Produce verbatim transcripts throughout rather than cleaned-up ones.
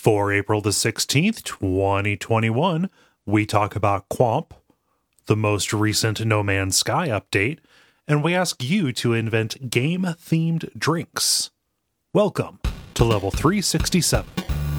For April the sixteenth, twenty twenty-one, we talk about Quomp, the most recent No Man's Sky update, and we ask you to invent game-themed drinks. Welcome to Level three sixty-seven.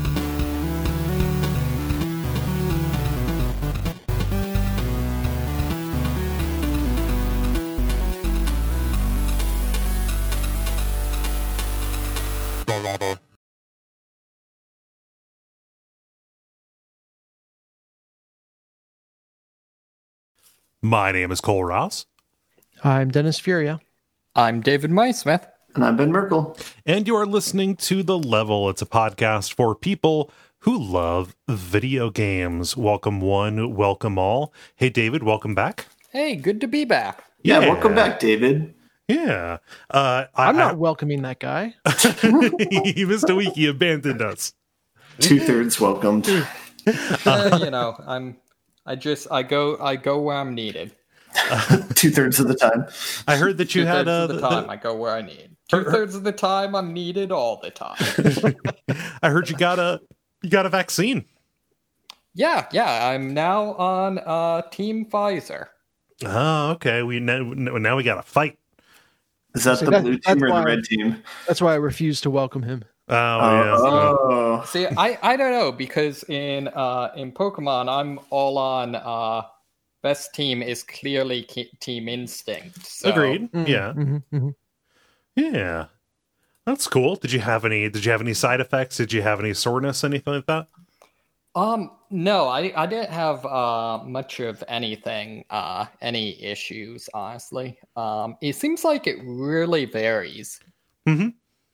My name is Cole Ross. I'm Dennis Furia. I'm David Maismith. And I'm Ben Merkel. And you are listening to The Level. It's a podcast for people who love video games. Welcome one, welcome all. Hey, David, welcome back. Hey, good to be back. Yeah, yeah. Welcome back, David. Yeah. Uh, I, I'm not I, welcoming that guy. He missed a week. He abandoned us. Two-thirds welcomed. uh, you know, I'm... I just I go I go where I'm needed. Two thirds of the time. I heard that you Two had uh, uh, the, the time the... I go where I need. Two thirds of the time I'm needed all the time. I heard you got a you got a vaccine. Yeah, yeah. I'm now on uh, Team Pfizer. Oh, okay. We now, now we got to fight. Is that See, the that, blue team or why, the red team? That's why I refuse to welcome him. Oh, yeah. Oh. See, I, I don't know, because in uh, in Pokemon, I'm all on uh, best team is clearly ke- Team Instinct. So. Agreed. Mm-hmm, Yeah. Mm-hmm, mm-hmm. Yeah. That's cool. Did you have any did you have any side effects? Did you have any soreness, anything like that? Um, no, I, I didn't have uh, much of anything, uh, any issues, honestly. Um, it seems like it really varies. Mm-hmm.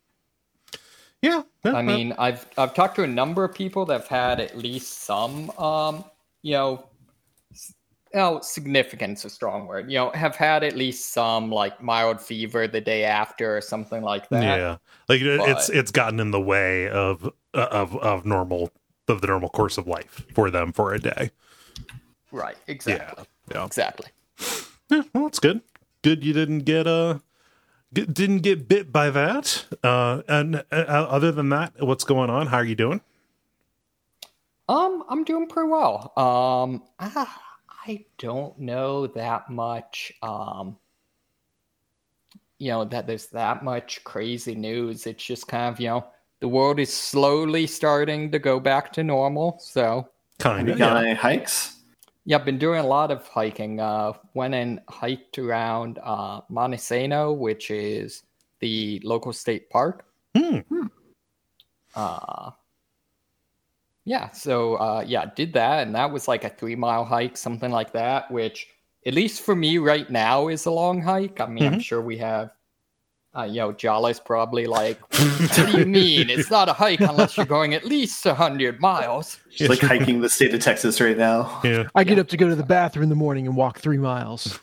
Yeah. I mean, I've I've talked to a number of people that have had at least some, um, you know, you know, significance is a strong word. You know, have had at least some like mild fever the day after or something like that. Yeah, like but, it's it's gotten in the way of of of normal of the normal course of life for them for a day. Right. Exactly. Yeah. yeah. Exactly. Yeah. Well, that's good. Good. You didn't get uh didn't get bit by that. Uh, and uh, other than that, what's going on? How are you doing? Um, I'm doing pretty well. Um, ah, I don't know that much. Um, you know that there's that much crazy news. It's just kind of, you know, the world is slowly starting to go back to normal. So kind of. of. You got Yeah. any hikes? Yeah, I've been doing a lot of hiking. Uh, went and hiked around uh, Montesano, which is the local state park. Hmm. Uh, yeah, so uh, yeah, did that, and that was like a three mile hike, something like that, which at least for me right now is a long hike. I mean, Mm-hmm. I'm sure we have, uh, you know, Jala's probably like, what do you mean? It's not a hike unless you're going at least one hundred miles. It's like hiking the state of Texas right now. Yeah. I get up to go to the bathroom in the morning and walk three miles.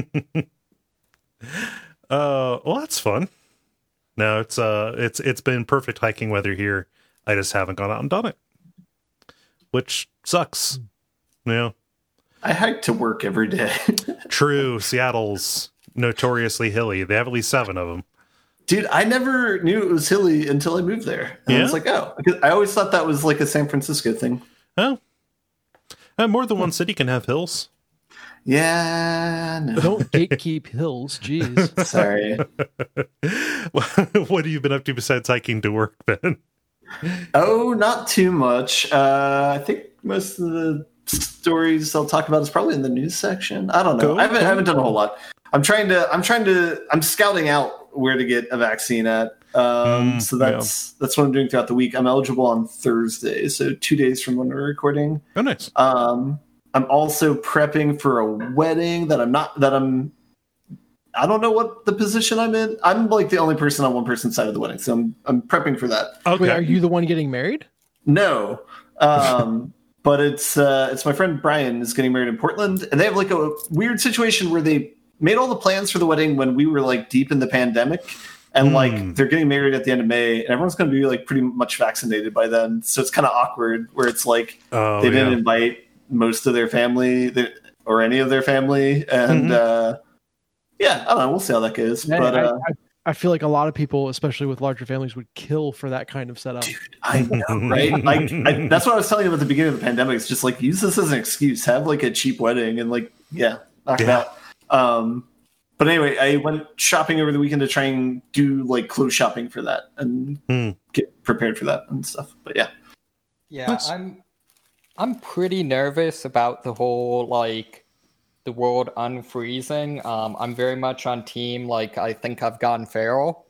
Uh, well, that's fun. No, it's uh, it's it's been perfect hiking weather here. I just haven't gone out and done it, which sucks. Yeah, I hike to work every day. true. Seattle's notoriously hilly. They have at least seven of them. Dude, I never knew it was hilly until I moved there. And Yeah? I was like, oh, because I always thought that was like a San Francisco thing. Oh, and more than one city can have hills. Yeah, no. Don't gatekeep hills, jeez. Sorry. What have you been up to besides hiking to work, Ben? Oh, not too much. Uh, I think most of the stories I'll talk about is probably in the news section. I don't know. Cool. I haven't, I haven't done a whole lot. I'm trying to. I'm trying to. I'm scouting out where to get a vaccine at. Um, Mm, so that's yeah. that's what I'm doing throughout the week. I'm eligible on Thursday, so two days from when we're recording. Oh, nice. Um, I'm also prepping for a wedding that I'm not. That I'm. I don't know what the position I'm in. I'm like the only person on one person's side of the wedding, so I'm I'm prepping for that. Okay. Wait, are you the one getting married? No, um, but it's uh, it's my friend Brian is getting married in Portland, and they have like a weird situation where they made all the plans for the wedding when we were like deep in the pandemic, and Mm. like they're getting married at the end of May, and everyone's going to be like pretty much vaccinated by then, so it's kind of awkward where it's like Oh, they didn't yeah. invite most of their family that, or any of their family, and Mhm. uh, yeah, I don't know. We'll see how that goes. Hey, but I, uh, I, I feel like a lot of people, especially with larger families, would kill for that kind of setup. Dude, I know, right? Like, I, that's what I was telling you about the beginning of the pandemic. It's just like, use this as an excuse. Have like a cheap wedding and like, yeah, knock it Yeah. out. Um, but anyway, I went shopping over the weekend to try and do like clothes shopping for that and Hmm. get prepared for that and stuff. But yeah, Yeah, Nice. I'm I'm pretty nervous about the whole like the world unfreezing. Um, I'm very much on team like I think I've gone feral.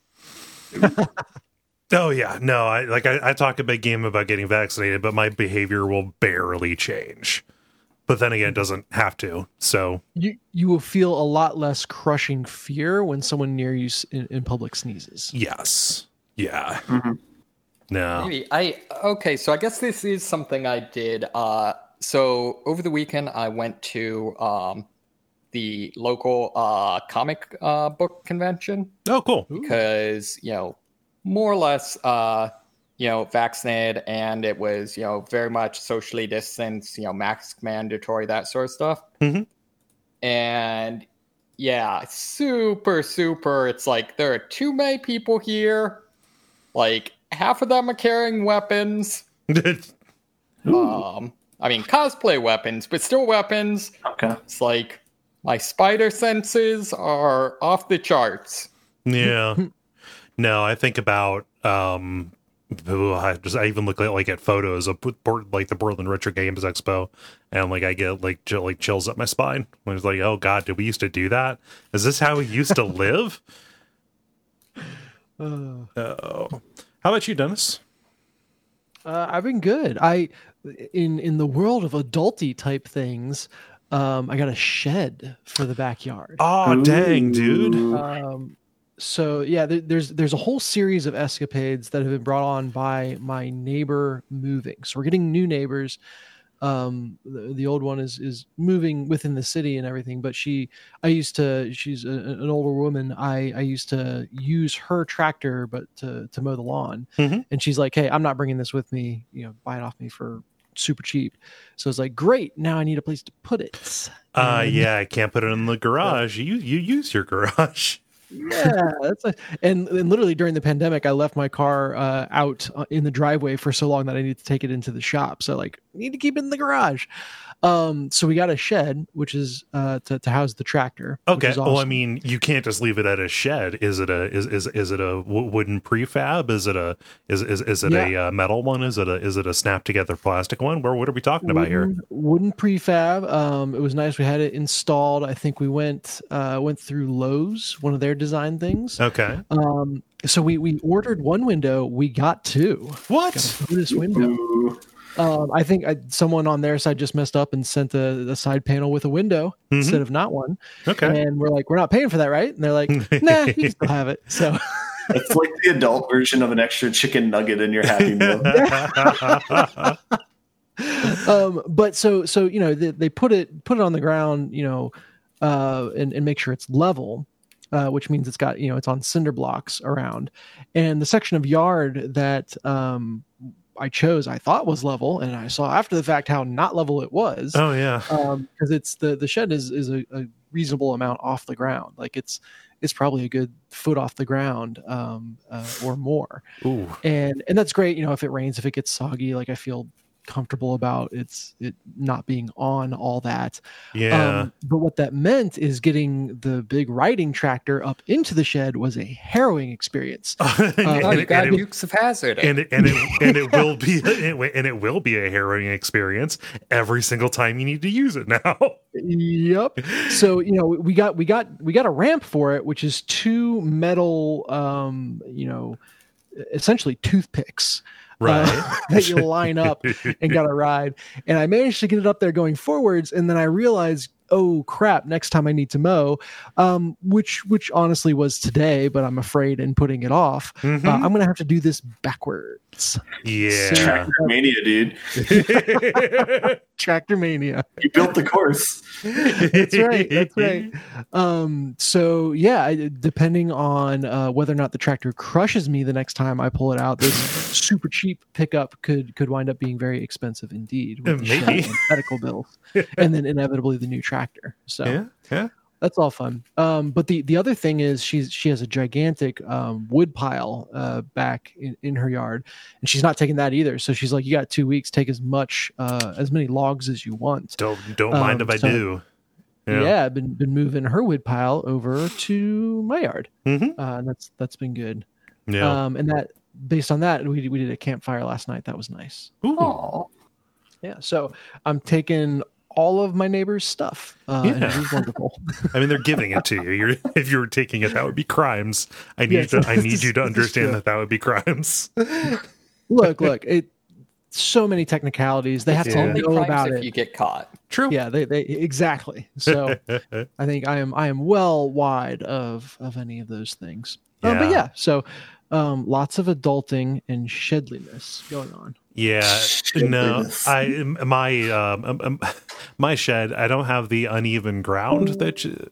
Oh yeah, no, I like I, I talk a big game about getting vaccinated, but my behavior will barely change. But then again, it doesn't have to. So You you will feel a lot less crushing fear when someone near you s- in, in public sneezes. yes, yeah, Mhm. no, Maybe I okay, so I guess this is something I did. Uh, so over the weekend, I went to um, the local uh, comic uh, book convention oh cool, because you know more or less uh, you know vaccinated, and it was you know very much socially distanced, you know mask mandatory, that sort of stuff. Mhm. And yeah, super super. It's like there are too many people here. Like half of them are carrying weapons. Um, I mean, cosplay weapons, but still weapons. okay. It's like my spider senses are off the charts. yeah. No, I think about um, ugh, I just I even look at like at photos of Port- like the Portland Retro Games Expo, and like I get like chill, like chills up my spine. I was like, oh god, did we used to do that? Is this how we used to live? Uh, Oh, how about you, Dennis? Uh, I've been good. I in in the world of adulty type things, um, I got a shed for the backyard. Oh, dang, dude. Ooh. Um, so yeah, there, there's there's a whole series of escapades that have been brought on by my neighbor moving. So we're getting new neighbors. Um, the, the old one is is moving within the city and everything, but she, I used to, she's a, an older woman. I I used to use her tractor, but to to mow the lawn. Mhm. And she's like, "Hey, I'm not bringing this with me. You know, buy it off me for super cheap." So it's like, great. Now I need a place to put it. Uh, And- yeah, I can't put it in the garage. You you use your garage. Yeah, that's a, and and literally during the pandemic, I left my car uh, out uh, in the driveway for so long that I needed to take it into the shop. So like, need to keep it in the garage. Um, so we got a shed, which is uh, to to house the tractor. which Okay. is Well, I awesome. mean, you can't just leave it at a shed. Is it a is is is it a w- wooden prefab? Is it a is is is it a uh, metal one? Is it a is it a snap together plastic one? Where what are we talking about here? Wooden- Wooden prefab. Um, it was nice. We had it installed. I think we went uh, went through Lowe's, one of their design things. Okay. Um, so we we ordered one window. We got two. What? Got a this window. Ooh. Um, I think I, someone on their side just messed up and sent a, a side panel with a window Mhm. instead of not one. Okay. And we're like, we're not paying for that, right? And they're like, nah, you can still have it. So It's like the adult version of an extra chicken nugget in your Happy Meal. um but so so you know they, they put it put it on the ground, you know, uh and, and make sure it's level, uh which means it's got, you know, it's on cinder blocks around, and the section of yard that um I chose I thought was level, and I saw after the fact how not level it was. Oh yeah. um because it's the the shed is is a, a reasonable amount off the ground. Like it's it's probably a good foot off the ground, um uh, or more. Ooh. and and that's great. You know, if it rains, if it gets soggy, like I feel comfortable about it's it not being on all that. Yeah. Um, but what that meant is getting the big riding tractor up into the shed was a harrowing experience. and, Oh, and you it- got and it- Dukes of Hazzard. and it, and it and it will be and it will be a harrowing experience every single time you need to use it now. Yep. So, you know, we got we got we got a ramp for it, which is two metal um, you know, essentially toothpicks. Right. uh, that you line up and got a ride. And I managed to get it up there going forwards, and then I realized, oh crap, next time I need to mow, um, which which honestly was today, but I'm afraid in putting it off, Mhm. uh, I'm gonna have to do this backwards. Yeah. Tractor Mania, dude. Tractor mania. You built the course. That's right. That's right. Um, so yeah, I, depending on uh, whether or not the tractor crushes me the next time I pull it out, this super cheap pickup could could wind up being very expensive indeed with the Maybe. shed and medical bills, and then inevitably the new tractor. So Yeah. Yeah. That's all fun. Um, but the, the other thing is she's she has a gigantic um, wood pile uh, back in, in her yard, and she's not taking that either. So she's like, "You got two weeks. Take as much uh, as many logs as you want." Don't don't mind Um, if I so- do. Yeah, I've been been moving her wood pile over to my yard, Mm-hmm. uh, and that's that's been good. Yeah. Um, and that based on that, we we did a campfire last night. That was nice. Ooh. Oh, Yeah, so I'm taking all of my neighbors' stuff. Uh, and it Yeah. is wonderful. I mean, they're giving it to you. You're, if you were taking it, that would be crimes. I need Yes, to. I this need is- you to this is understand true. that that would be crimes. look, look, it. So many technicalities. They have it's to Yeah. only know crimes about if it. you get caught. True. Yeah, they, they exactly. So I think I am I am well wide of of any of those things. Um, but Yeah. yeah, so um, lots of adulting and shedliness going on. Yeah, Shit, no, goodness. I my um, um, um, my shed. I don't have the uneven ground that you,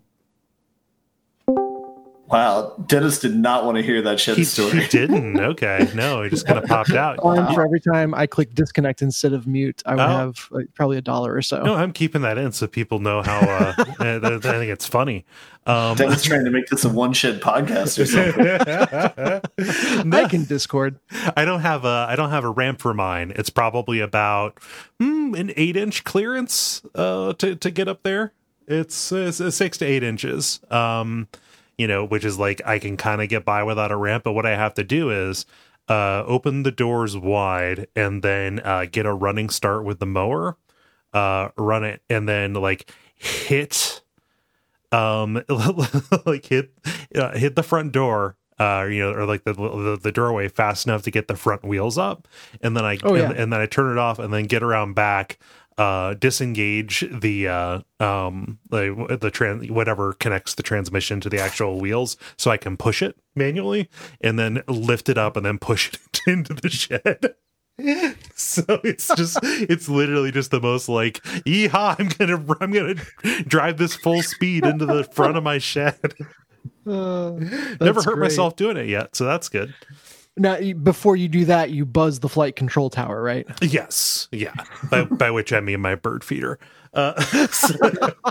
Wow, Dennis did not want to hear that shit he, story. he didn't. Okay, no, he just kind of popped out. And for every time I click disconnect instead of mute, I would Oh. have like, probably a dollar or so. No, I'm keeping that in so people know how. Uh, I I think it's funny. Um, Dennis trying to make this a one shed podcast or something. I can Discord. I don't have a I don't have a ramp for mine. It's probably about hmm, an eight inch clearance uh, to to get up there. It's, it's, it's six to eight inches. Um, you know, which is like I can kind of get by without a ramp. But what I have to do is uh, open the doors wide and then uh, get a running start with the mower, uh, run it, and then like hit, um, like hit uh, hit the front door. Uh, you know, or like the, the the doorway fast enough to get the front wheels up, and then I Oh, yeah. and, and then I turn it off, and then get around back, uh, disengage the uh, um, the the trans whatever connects the transmission to the actual wheels, so I can push it manually, and then lift it up, and then push it into the shed. So it's just it's literally just the most like yeehaw, I'm gonna I'm gonna drive this full speed into the front of my shed. Uh, Never that's hurt great. myself doing it yet, so that's good. Now, you- before you do that, you buzz the flight control tower, right? Yes, yeah. By by which I mean my bird feeder. Uh, so-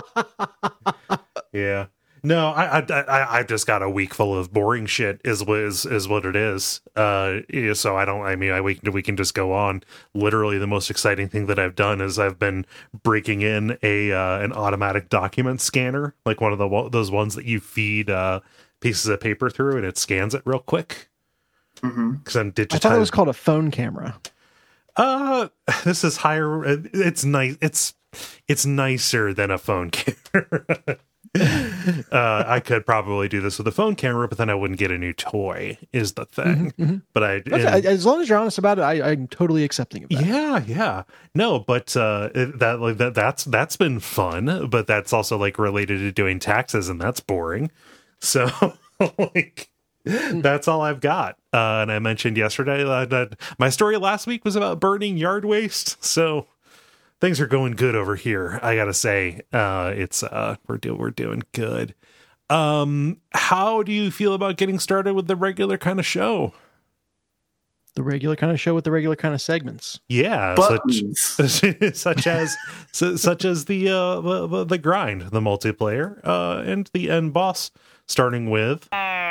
yeah. No, I, I I I've just got a week full of boring shit. Is what is is what it is. Uh, yeah, so I don't. I mean, I we can we can just go on. Literally, the most exciting thing that I've done is I've been breaking in a uh, an automatic document scanner, like one of the one- those ones that you feed uh, pieces of paper through, and it scans it real quick. hmm Because I'm digitized. I thought it was called a phone camera. Uh, this is higher. It's nice. It's it's nicer than a phone camera. uh, I could probably do this with a phone camera, but then I wouldn't get a new toy. Is the thing. Mhm. But I, Okay, and- as long as you're honest about it, I, I'm totally accepting of that. yeah, yeah, no, but uh, it- that like that that's that's been fun. But that's also like related to doing taxes, and that's boring. So like. That's all I've got. Uh, and I mentioned yesterday that, that my story last week was about burning yard waste. So things are going good over here. I gotta say, uh, it's uh, we're doing we're doing good. Um, how do you feel about getting started with the regular kind of show? The regular kind of show with the regular kind of segments. Yeah, such, Buttons. such as su- such as the uh the, the, the grind, the multiplayer, uh, and the end boss. Starting with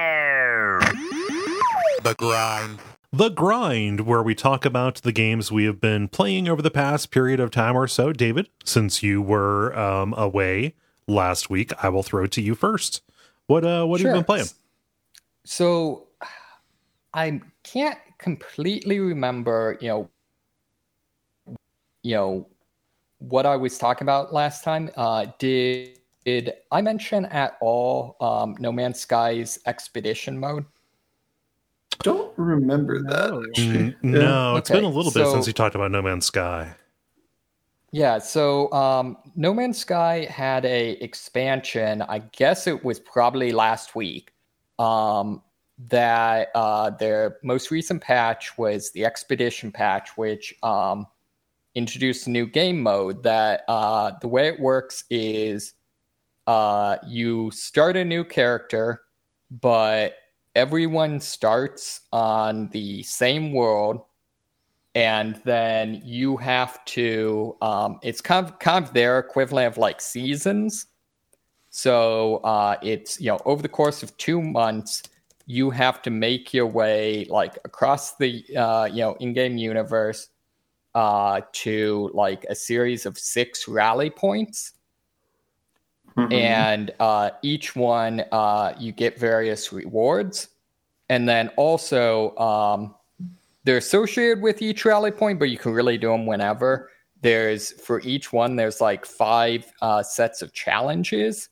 The grind. The Grind, where we talk about the games we have been playing over the past period of time or so. David, since you were um, away last week, I will throw it to you first. What uh, what have you Sure. been playing? So I can't completely remember, you know, you know what I was talking about last time. Uh, did did I mention at all um, No Man's Sky's expedition mode? Don't remember that. No. actually. Mm, no, it's Okay, been a little bit so- since you talked about No Man's Sky. Yeah, so um, No Man's Sky had a expansion. I guess it was probably last week. Um, that uh, their most recent patch was the Expedition patch, which um, introduced a new game mode. That uh, the way it works is uh, you start a new character, but everyone starts on the same world. And then you have to, um, it's kind of, kind of their equivalent of like seasons. So uh, it's, you know, over the course of two months, you have to make your way like across the, uh, you know, in-game universe uh, to like a series of six rally points. Mm-hmm. And uh, each one, uh, you get various rewards. And then also, um, they're associated with each rally point, but you can really do them whenever. There's, for each one, there's like five uh, sets of challenges.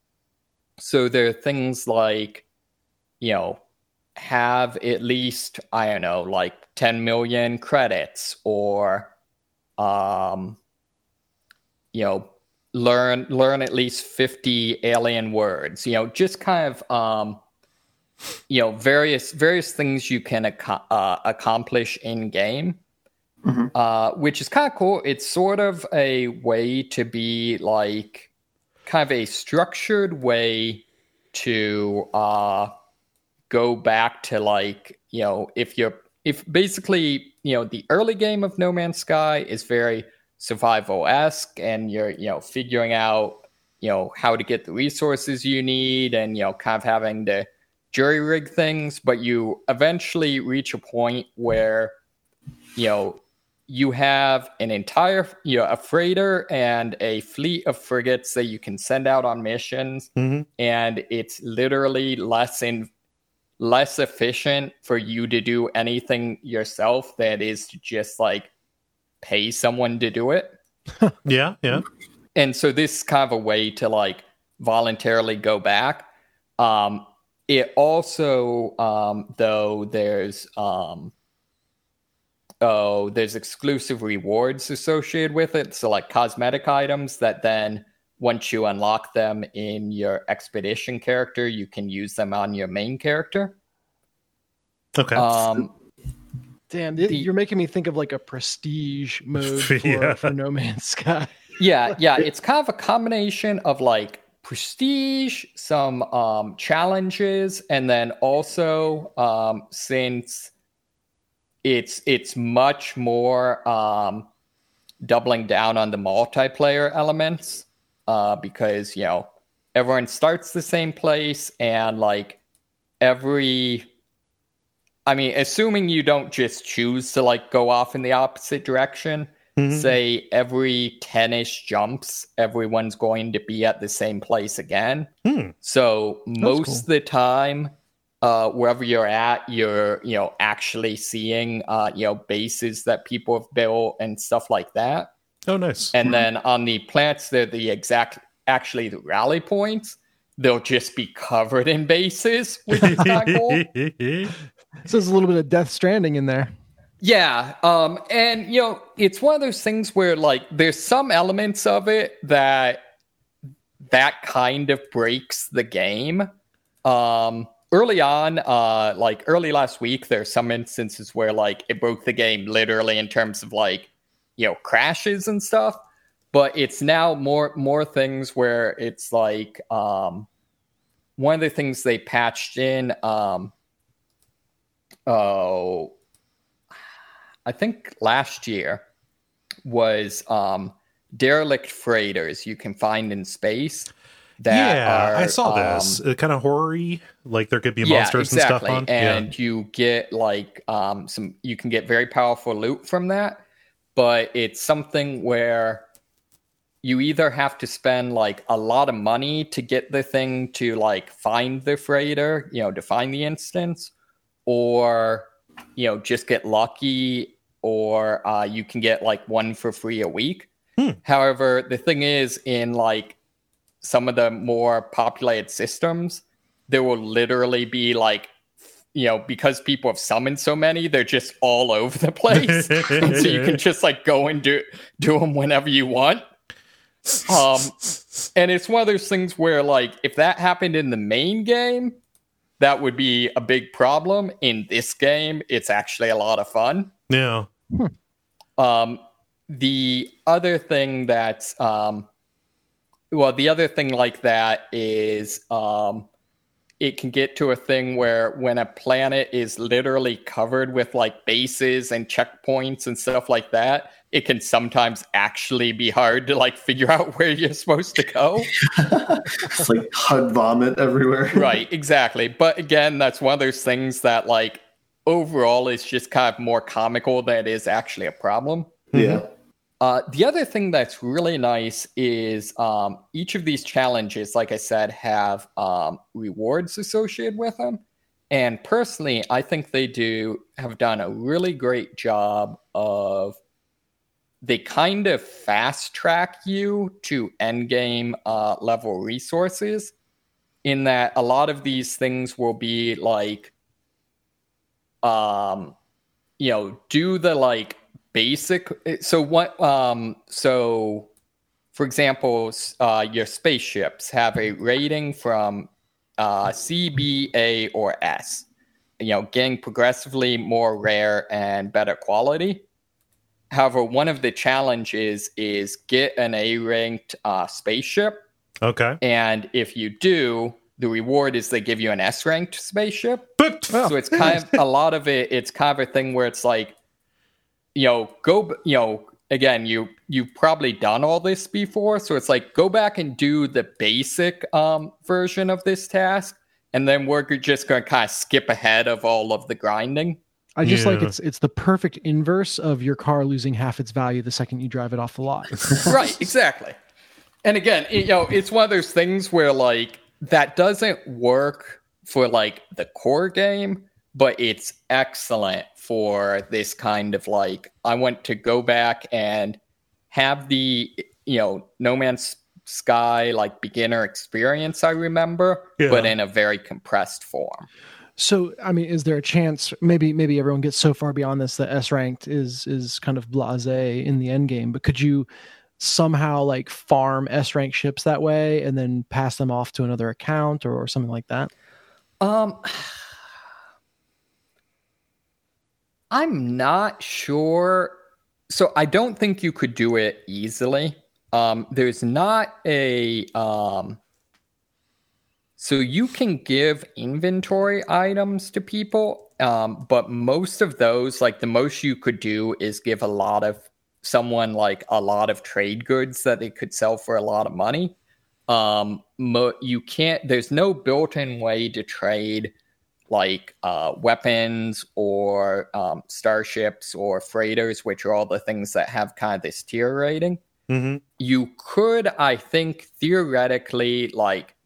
So there are things like, you know, have at least, I don't know, like ten million credits, or, um, you know, learn learn at least fifty alien words. You know, just kind of, um, you know, various various things you can ac- uh, accomplish in game, mm-hmm. uh, which is kind of cool. It's sort of a way to be like kind of a structured way to uh, go back to, like, you know, if you're if basically, you know, the early game of No Man's Sky is very survival-esque, and you're, you know, figuring out, you know, how to get the resources you need, and, you know, kind of having to jury rig things, but you eventually reach a point where, you know, you have an entire, you know, a freighter and a fleet of frigates that you can send out on missions, mm-hmm. and it's literally less in less efficient for you to do anything yourself than it is to just like pay someone to do it. yeah, yeah. And so this is kind of a way to like voluntarily go back. Um, it also, um, though, there's um. Oh, there's exclusive rewards associated with it. So like cosmetic items that then once you unlock them in your expedition character, you can use them on your main character. Okay. Um, Damn, the, you're making me think of like a prestige mode for, yeah. for No Man's Sky. yeah, yeah. It's kind of a combination of like prestige, some um, challenges, and then also um, since It's it's much more um, doubling down on the multiplayer elements uh, because, you know, everyone starts the same place, and like every, I mean, assuming you don't just choose to like go off in the opposite direction, mm-hmm. say every ten-ish jumps, everyone's going to be at the same place again. Mm. So That's most cool. of the time, Uh, wherever you're at, you're, you know, actually seeing, uh, you know, bases that people have built and stuff like that. Oh, nice. And then on the planets, they're the exact, actually the rally points. They'll just be covered in bases, which is kind of cool. So there's a little bit of Death Stranding in there. Yeah. Um, and, you know, it's one of those things where, like, there's some elements of it that that kind of breaks the game. Um, Early on, uh, like early last week, there's some instances where like it broke the game literally in terms of like, you know, crashes and stuff. But it's now more more things where it's like um, one of the things they patched in. Um, oh, I think last year was um, derelict freighters you can find in space. That yeah, are, I saw um, this. Uh, kind of horror-y, like there could be yeah, monsters exactly. and stuff on. And yeah. you get like um, some, you can get very powerful loot from that, but it's something where you either have to spend like a lot of money to get the thing to like find the freighter, you know, to find the instance, or, you know, just get lucky, or uh, you can get like one for free a week. Hmm. However, the thing is, in like some of the more populated systems, there will literally be like, you know, because people have summoned so many, they're just all over the place. And so you can just like go and do, do them whenever you want. Um, and it's one of those things where like, if that happened in the main game, that would be a big problem. In this game, it's actually a lot of fun. Yeah. Hmm. Um, the other thing that's, um, Well, the other thing like that is um, it can get to a thing where when a planet is literally covered with like bases and checkpoints and stuff like that, it can sometimes actually be hard to like figure out where you're supposed to go. It's like hug vomit everywhere. Right, exactly. But again, that's one of those things that like overall is just kind of more comical than it is actually a problem. Yeah. Uh, the other thing that's really nice is um, each of these challenges, like I said, have um, rewards associated with them. And personally, I think they do have done a really great job of, they kind of fast track you to endgame uh, level resources, in that a lot of these things will be like, um, you know, do the like basic. So what, um, so for example, uh, your spaceships have a rating from Uh, C, B, A, or S, you know, getting progressively more rare and better quality. However, one of the challenges is get an A-ranked uh, spaceship. Okay. And if you do, the reward is they give you an S-ranked spaceship. But, So it's kind of, a lot of it, it's kind of a thing where it's like, you know, go, you know, again, you, you've probably done all this before. So it's like, go back and do the basic um, version of this task. And then we're just going to kind of skip ahead of all of the grinding. I just Yeah. like it's it's the perfect inverse of your car losing half its value the second you drive it off the lot. Right, exactly. And again, it, you know, it's one of those things where like that doesn't work for like the core game, but it's excellent for this kind of like, I want to go back and have the, you know, No Man's Sky like beginner experience I remember, Yeah. but in a very compressed form. So, I mean, is there a chance maybe maybe everyone gets so far beyond this that S ranked is is kind of blasé in the end game, but could you somehow like farm S ranked ships that way and then pass them off to another account or, or something like that? Um, I'm not sure. So I don't think you could do it easily. Um, there's not a um, so you can give inventory items to people, um, but most of those, like the most you could do is give a lot of someone like a lot of trade goods that they could sell for a lot of money. Um, mo- you can't. There's no built-in way to trade like uh, weapons or um, starships or freighters, which are all the things that have kind of this tier rating. mm-hmm. You could, I think, theoretically, like,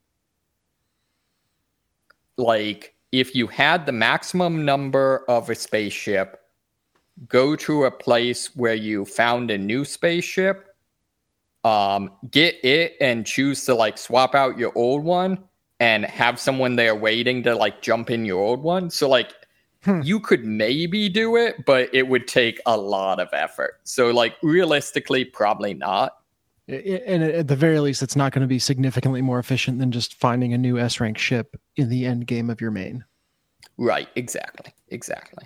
like if you had the maximum number of a spaceship, go to a place where you found a new spaceship, um, get it and choose to like swap out your old one and have someone there waiting to like jump in your old one. So like hmm. you could maybe do it, but it would take a lot of effort. So like realistically, probably not. And at the very least, it's not going to be significantly more efficient than just finding a new S rank ship in the end game of your main. Right. Exactly. Exactly.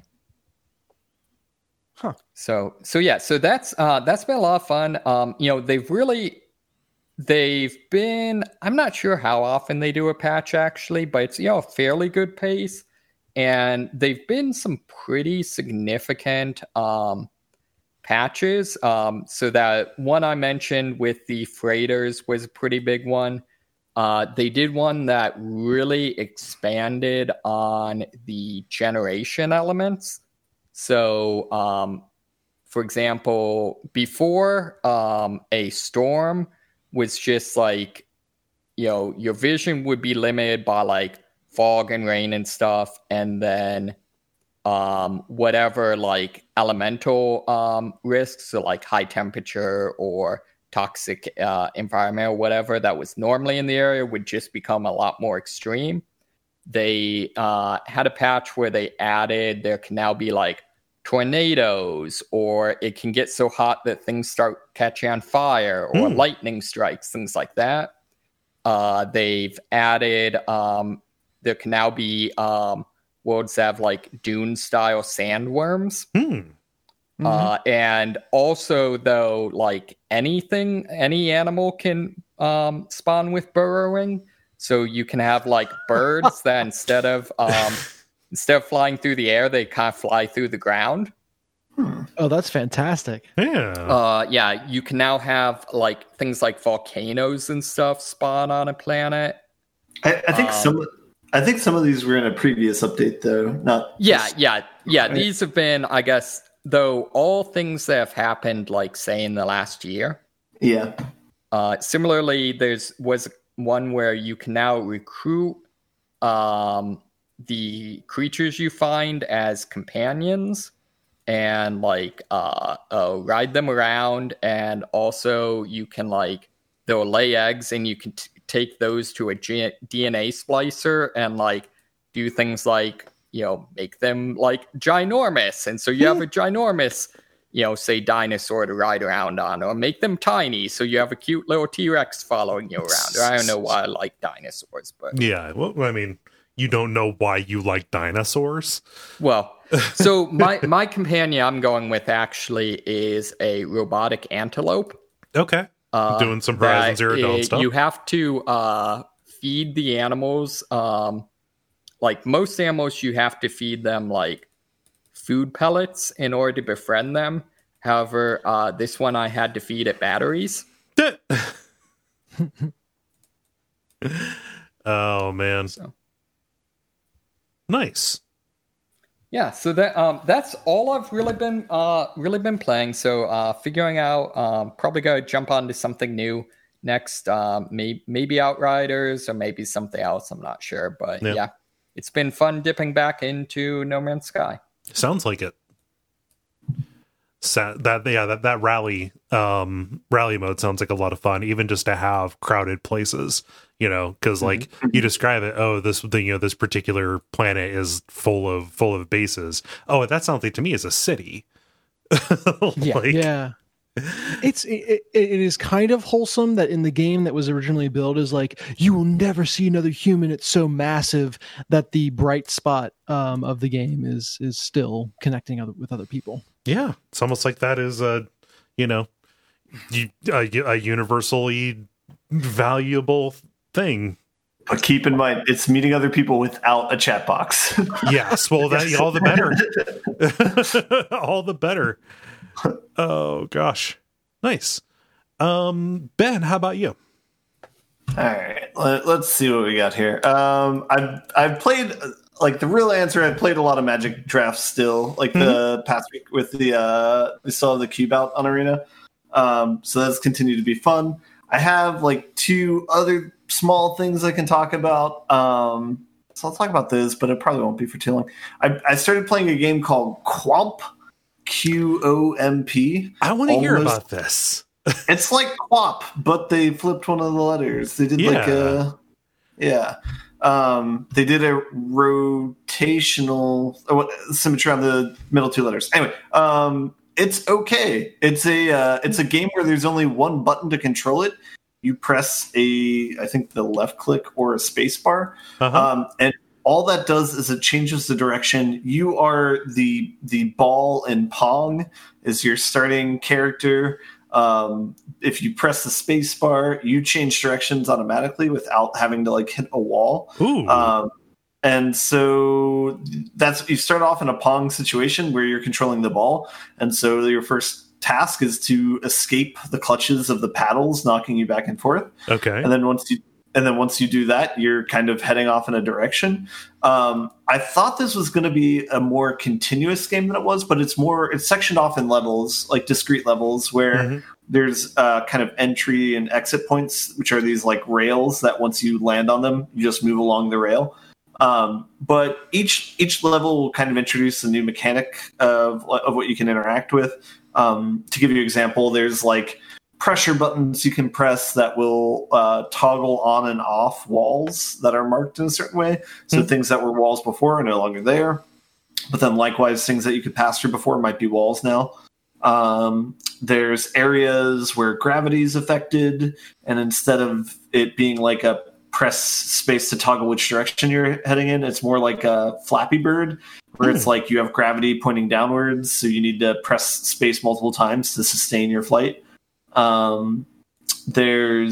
Huh. So, so yeah, so that's, uh, that's been a lot of fun. Um, you know, they've really, they've been, I'm not sure how often they do a patch actually, but it's, you know, a fairly good pace. And they've been some pretty significant, um, patches. Um, so that one I mentioned with the freighters was a pretty big one. Uh, they did one that really expanded on the generation elements. So, um, for example, before um, a storm was just like, you know, your vision would be limited by like fog and rain and stuff. And then um, whatever like elemental um, risks, so like high temperature or toxic uh, environment or whatever that was normally in the area would just become a lot more extreme. They uh, had a patch where they added, there can now be like tornadoes, or it can get so hot that things start catching on fire, or mm. lightning strikes, things like that. Uh, they've added, um, there can now be um, worlds that have like dune style sandworms. Mm. Mm-hmm. Uh, and also, though, like anything, any animal can um, spawn with burrowing. So you can have like birds that instead of um, instead of flying through the air, they kind of fly through the ground. Oh, that's fantastic. Yeah. Uh, yeah, you can now have like things like volcanoes and stuff spawn on a planet. I, I think Um, some. I think some of these were in a previous update, though. Not. Yeah, just- yeah, yeah. Right. These have been, I guess, though, all things that have happened, like say in the last year. Yeah. Uh, similarly, there's was one where you can now recruit um, the creatures you find as companions and like uh, uh, ride them around, and also you can like they'll lay eggs, and you can t- take those to a G- D N A splicer and like do things like you know make them like ginormous, and so you have a ginormous. You know, say dinosaur to ride around on, or make them tiny so you have a cute little T-Rex following you around. Or I don't know why I like dinosaurs, but Yeah. Well, I mean, you don't know why you like dinosaurs. well, so my my companion I'm going with actually is a robotic antelope. Okay. Uh, Doing some Horizon that Zero Dawn it- stuff. You have to uh, feed the animals. Um, like most animals, you have to feed them like food pellets in order to befriend them. However, uh, this one I had to feed it batteries. Oh man. So. Nice. Yeah, so that um, that's all I've really been uh, really been playing. So uh, figuring out um, probably gonna jump onto something new next. Um, maybe maybe Outriders or maybe something else. I'm not sure, but Yeah. yeah, it's been fun dipping back into No Man's Sky. Sounds like it. Sa- that yeah, that, that rally um rally mode sounds like a lot of fun, even just to have crowded places, you know, because like you describe it, oh, this thing, you know, this particular planet is full of full of bases. Oh, that sounds like to me as a city. Yeah. Like, Yeah. It's it, it is kind of wholesome that in the game that was originally built is like you will never see another human. It's so massive that the bright spot um, of the game is is still connecting other, with other people. yeah, it's almost like that is a, you know, you, a, a universally valuable thing. But keep in mind, it's meeting other people without a chat box. Yes, well, that all the better. All the better. Oh gosh, nice. Um, Ben, how about you? All right, let, let's see what we got here. Um, I've I've played like the real answer. I've played a lot of Magic drafts still, like the past week with the uh, we still have the cube out on Arena, um, so that's continued to be fun. I have like two other small things I can talk about. Um, so I'll talk about those, but it probably won't be for too long. I, I started playing a game called Quomp, Q O M P. I want to hear Almost- about this. It's like Quap, but they flipped one of the letters. They did like Yeah. a yeah. Um, they did a rotational oh, symmetry on the middle two letters. Anyway, um, it's okay. It's a uh, it's a game where there's only one button to control it. You press a I think the left click or a space bar, Uh-huh. um, and all that does is it changes the direction. You are the the ball in Pong is your starting character. Um, if you press the space bar, you change directions automatically without having to like hit a wall. Ooh, Um, and so that's you start off in a Pong situation where you're controlling the ball, and so your first task is to escape the clutches of the paddles knocking you back and forth. okay. And then once you and then once you do that, you're kind of heading off in a direction. Um, I thought this was going to be a more continuous game than it was, but it's more it's sectioned off in levels, like discrete levels, where Mhm. there's uh, kind of entry and exit points, which are these like rails that once you land on them, you just move along the rail. Um, but each each level will kind of introduce a new mechanic of of what you can interact with. Um, to give you an example, there's like pressure buttons you can press that will uh, toggle on and off walls that are marked in a certain way. So Hmm. things that were walls before are no longer there. But then likewise, things that you could pass through before might be walls now. Um, there's areas where gravity is affected, and instead of it being like a press space to toggle which direction you're heading in, it's more like a Flappy Bird, where it's Hmm. like you have gravity pointing downwards, so you need to press space multiple times to sustain your flight. Um, there's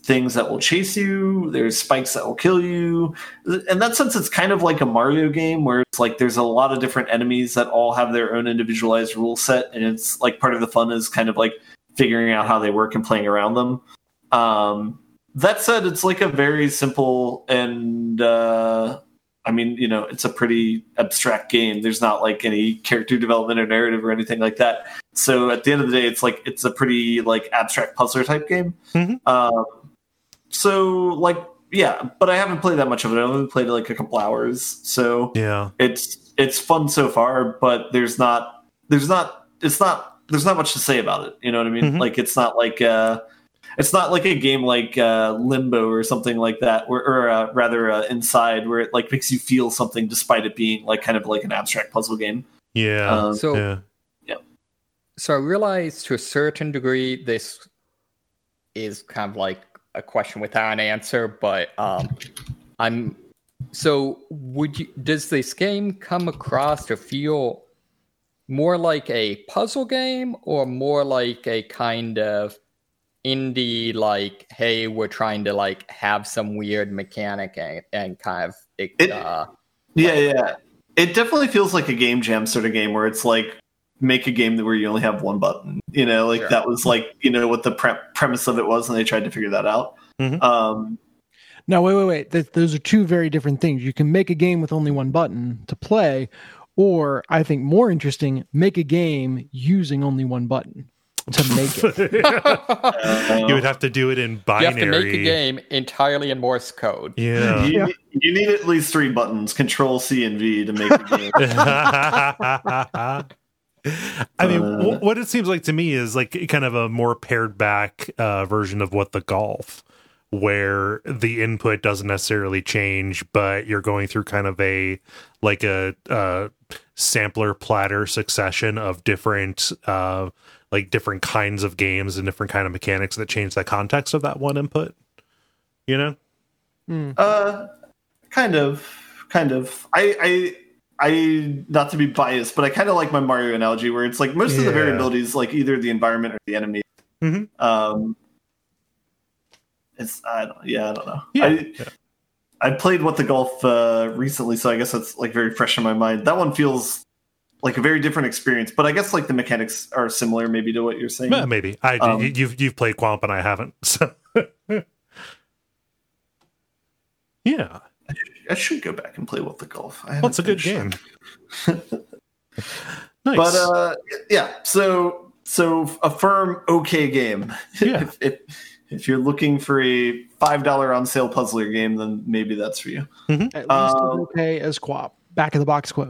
things that will chase you. There's spikes that will kill you. In that sense, it's kind of like a Mario game where it's like there's a lot of different enemies that all have their own individualized rule set, and it's like part of the fun is kind of like figuring out how they work and playing around them. Um, that said, it's like a very simple and uh, I mean, you know, it's a pretty abstract game. There's not like any character development or narrative or anything like that. So at the end of the day, it's like it's a pretty like abstract puzzler type game. Mm-hmm. Um, so like yeah, but I haven't played that much of it. I've only played like a couple hours. So yeah, it's it's fun so far, but there's not there's not it's not there's not much to say about it. You know what I mean? Mm-hmm. Like it's not like uh, it's not like a game like uh, Limbo or something like that, or, or uh, rather uh, Inside, where it like makes you feel something despite it being like kind of like an abstract puzzle game. yeah. Um, So, yeah. so I realize to a certain degree this is kind of like a question without an answer, but um, I'm so would you? Does this game come across to feel more like a puzzle game or more like a kind of indie, like, hey, we're trying to like have some weird mechanic and, and kind of It- uh, Yeah, yeah. It definitely feels like a game jam sort of game where it's like make a game where you only have one button. You know, like Sure. that was like, you know, what the pre- premise of it was, and they tried to figure that out. Mhm. Um, No, wait, wait, wait. Th- those are two very different things. You can make a game with only one button to play, or I think more interesting, make a game using only one button to make it. uh, You would have to do it in you binary. have to make a game entirely in Morse code. Yeah. you, Yeah. need- you need at least three buttons, Control C and V, to make a game. I mean, Uh, wh- what it seems like to me is like kind of a more pared back uh, version of what the golf, where the input doesn't necessarily change, but you're going through kind of a like a, uh sampler platter succession of different uh, like different kinds of games and different kind of mechanics that change the context of that one input. You know? Hmm. Uh, kind of, kind of. I, I, I, not to be biased, but I kind of like my Mario analogy, where it's like most of the Yeah. variability is like either the environment or the enemy. Mhm. Um, it's I don't, yeah, I don't know. Yeah. I, Yeah. I played What the Golf uh, recently, so I guess that's like very fresh in my mind. That one feels like a very different experience, but I guess like the mechanics are similar, maybe to what you're saying. Yeah, maybe. I Um, you- you've you've played Quamp and I haven't. So yeah. I should go back and play What the Golf. I Well, it's a haven't good game. finished Nice. But uh, yeah, so so a firm okay game. Yeah. if, if if you're looking for a five dollar on sale puzzler game, then maybe that's for you. At least as Um, okay as Quap. Back of the box quote.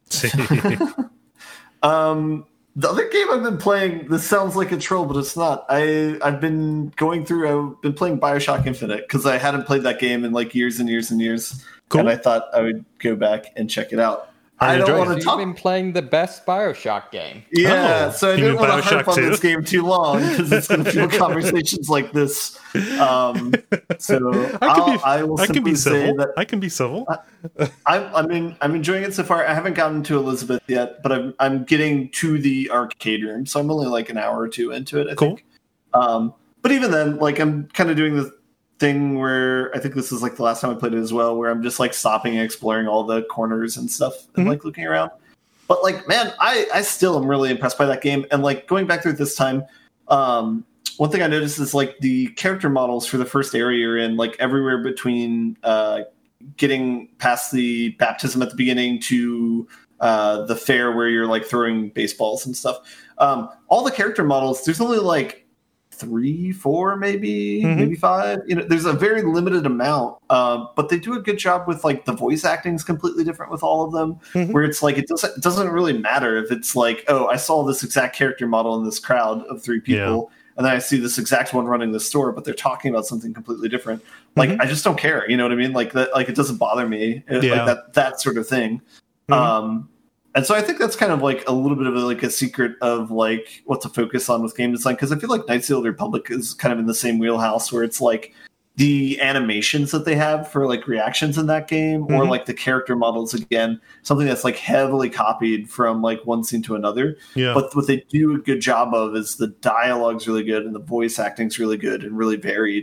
Um, the other game I've been playing, this sounds like a troll, but it's not. I I've been going through. I've been playing Bioshock Infinite because I hadn't played that game in like years and years and years, Cool. and I thought I would go back and check it out. How I you don't enjoying want it? to You've talk. been playing the best Bioshock game. Yeah, Oh, so I you didn't mean want to harp Bioshock on two? this game too long because it's going to feel conversations like this. Um, so I can I'll, be I will I can be simply say civil. that I can be civil. I'm, I mean, I'm enjoying it so far. I haven't gotten to Elizabeth yet, but I'm I'm getting to the arcade room, so I'm only like an hour or two into it. I Cool. think. Um, but even then, like I'm kind of doing the thing where I think this is like the last time I played it as well, where I'm just like stopping and exploring all the corners and stuff and Mhm. like looking around. But like, man, I I still am really impressed by that game. And like going back through it this time, um, one thing I noticed is like the character models for the first area you're in, like everywhere between uh, getting past the baptism at the beginning to uh, the fair where you're like throwing baseballs and stuff. Um, all the character models, there's only like three, four, maybe, Mhm. maybe five. You know, there's a very limited amount, uh, but they do a good job with like the voice acting is completely different with all of them. Mhm. Where it's like it doesn't it doesn't really matter if it's like, oh, I saw this exact character model in this crowd of three people. And then I see this exact one running the store, but they're talking about something completely different. Like Mhm. I just don't care. You know what I mean? Like that. Like it doesn't bother me. It- Yeah. Like that. That sort of thing. Mhm. Um, and so I think that's kind of like a little bit of a, like a secret of like what to focus on with game design, because I feel like Knights of the Old Republic is kind of in the same wheelhouse where it's like the animations that they have for like reactions in that game, or Mhm. like the character models again, something that's like heavily copied from like one scene to another. Yeah. But what they do a good job of is the dialogue's really good and the voice acting's really good and really varied.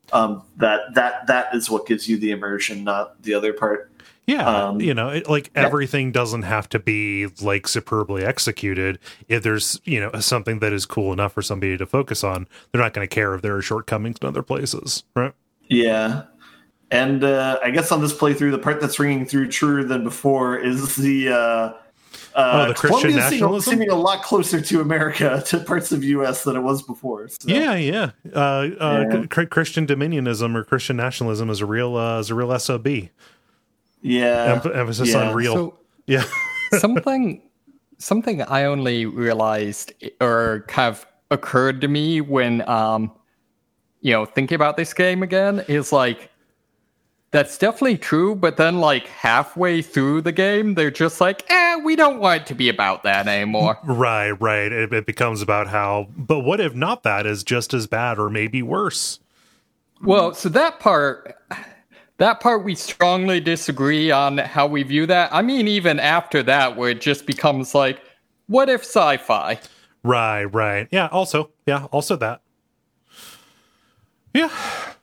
Um, that that that is what gives you the immersion, not the other part. Yeah, Um, you know, it, like yeah. everything doesn't have to be like superbly executed. If there's, you know, something that is cool enough for somebody to focus on, they're not going to care if there are shortcomings in other places, right? Yeah. And uh, I guess on this playthrough, the part that's ringing through truer than before is the uh, uh, Oh, the Christian Colombia nationalism? seeming, seeming a lot closer to America, to parts of U S than it was before. So. Yeah, yeah. Uh, uh, Yeah. cr- Christian dominionism or Christian nationalism is a real uh, is a real S O B. Yeah. Em- emphasis yeah. on real. So yeah. something something I only realized or kind of occurred to me when um you know thinking about this game again is like that's definitely true, but then like halfway through the game they're just like, eh, we don't want it to be about that anymore. Right, right. It, it becomes about how, but what if not that is just as bad or maybe worse? Well, so that part that part we strongly disagree on how we view that. I mean, even after that, where it just becomes like, what if sci-fi? Right, right. Yeah, also, yeah, also that. Yeah.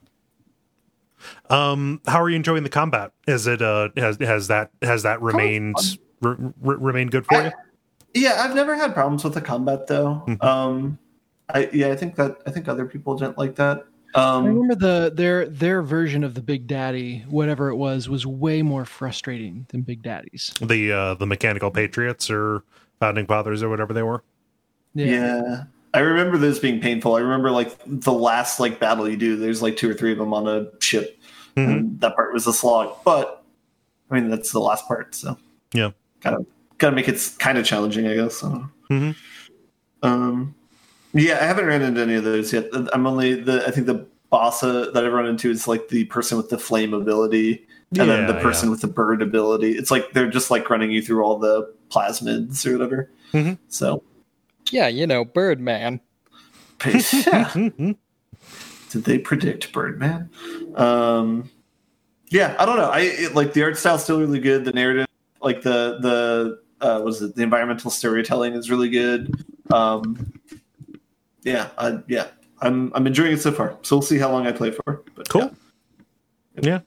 Um, how are you enjoying the combat? Is it uh has has that has that remained re- re- remained good for you? Yeah, I've never had problems with the combat though. Mhm. Um, I yeah, I think that I think other people didn't like that. I Um, remember the their their version of the Big Daddy, whatever it was, was way more frustrating than Big Daddy's. The uh the Mechanical Patriots or Founding Fathers or whatever they were. yeah. I remember those being painful. I remember like the last like battle you do. There's like two or three of them on a ship, Mhm. and that part was a slog. But I mean, that's the last part, so Yeah. kind of got to make it kind of challenging, I guess. So. Mhm. Um, yeah, I haven't ran into any of those yet. I'm only the. I think the boss uh, that I've run into is like the person with the flame ability, and then the Yeah, person yeah. with the bird ability. It's like they're just like running you through all the plasmids or whatever. Mhm. So, Yeah, you know, Birdman. yeah. Mhm. Did they predict Birdman? Um, yeah, I don't know. I it, like the art style's still really good. The narrative, like the the uh, what is it? The environmental storytelling is really good. Um, yeah, I, yeah, I'm I'm enjoying it so far. So we'll see how long I play for. But, Cool. yeah. Yeah.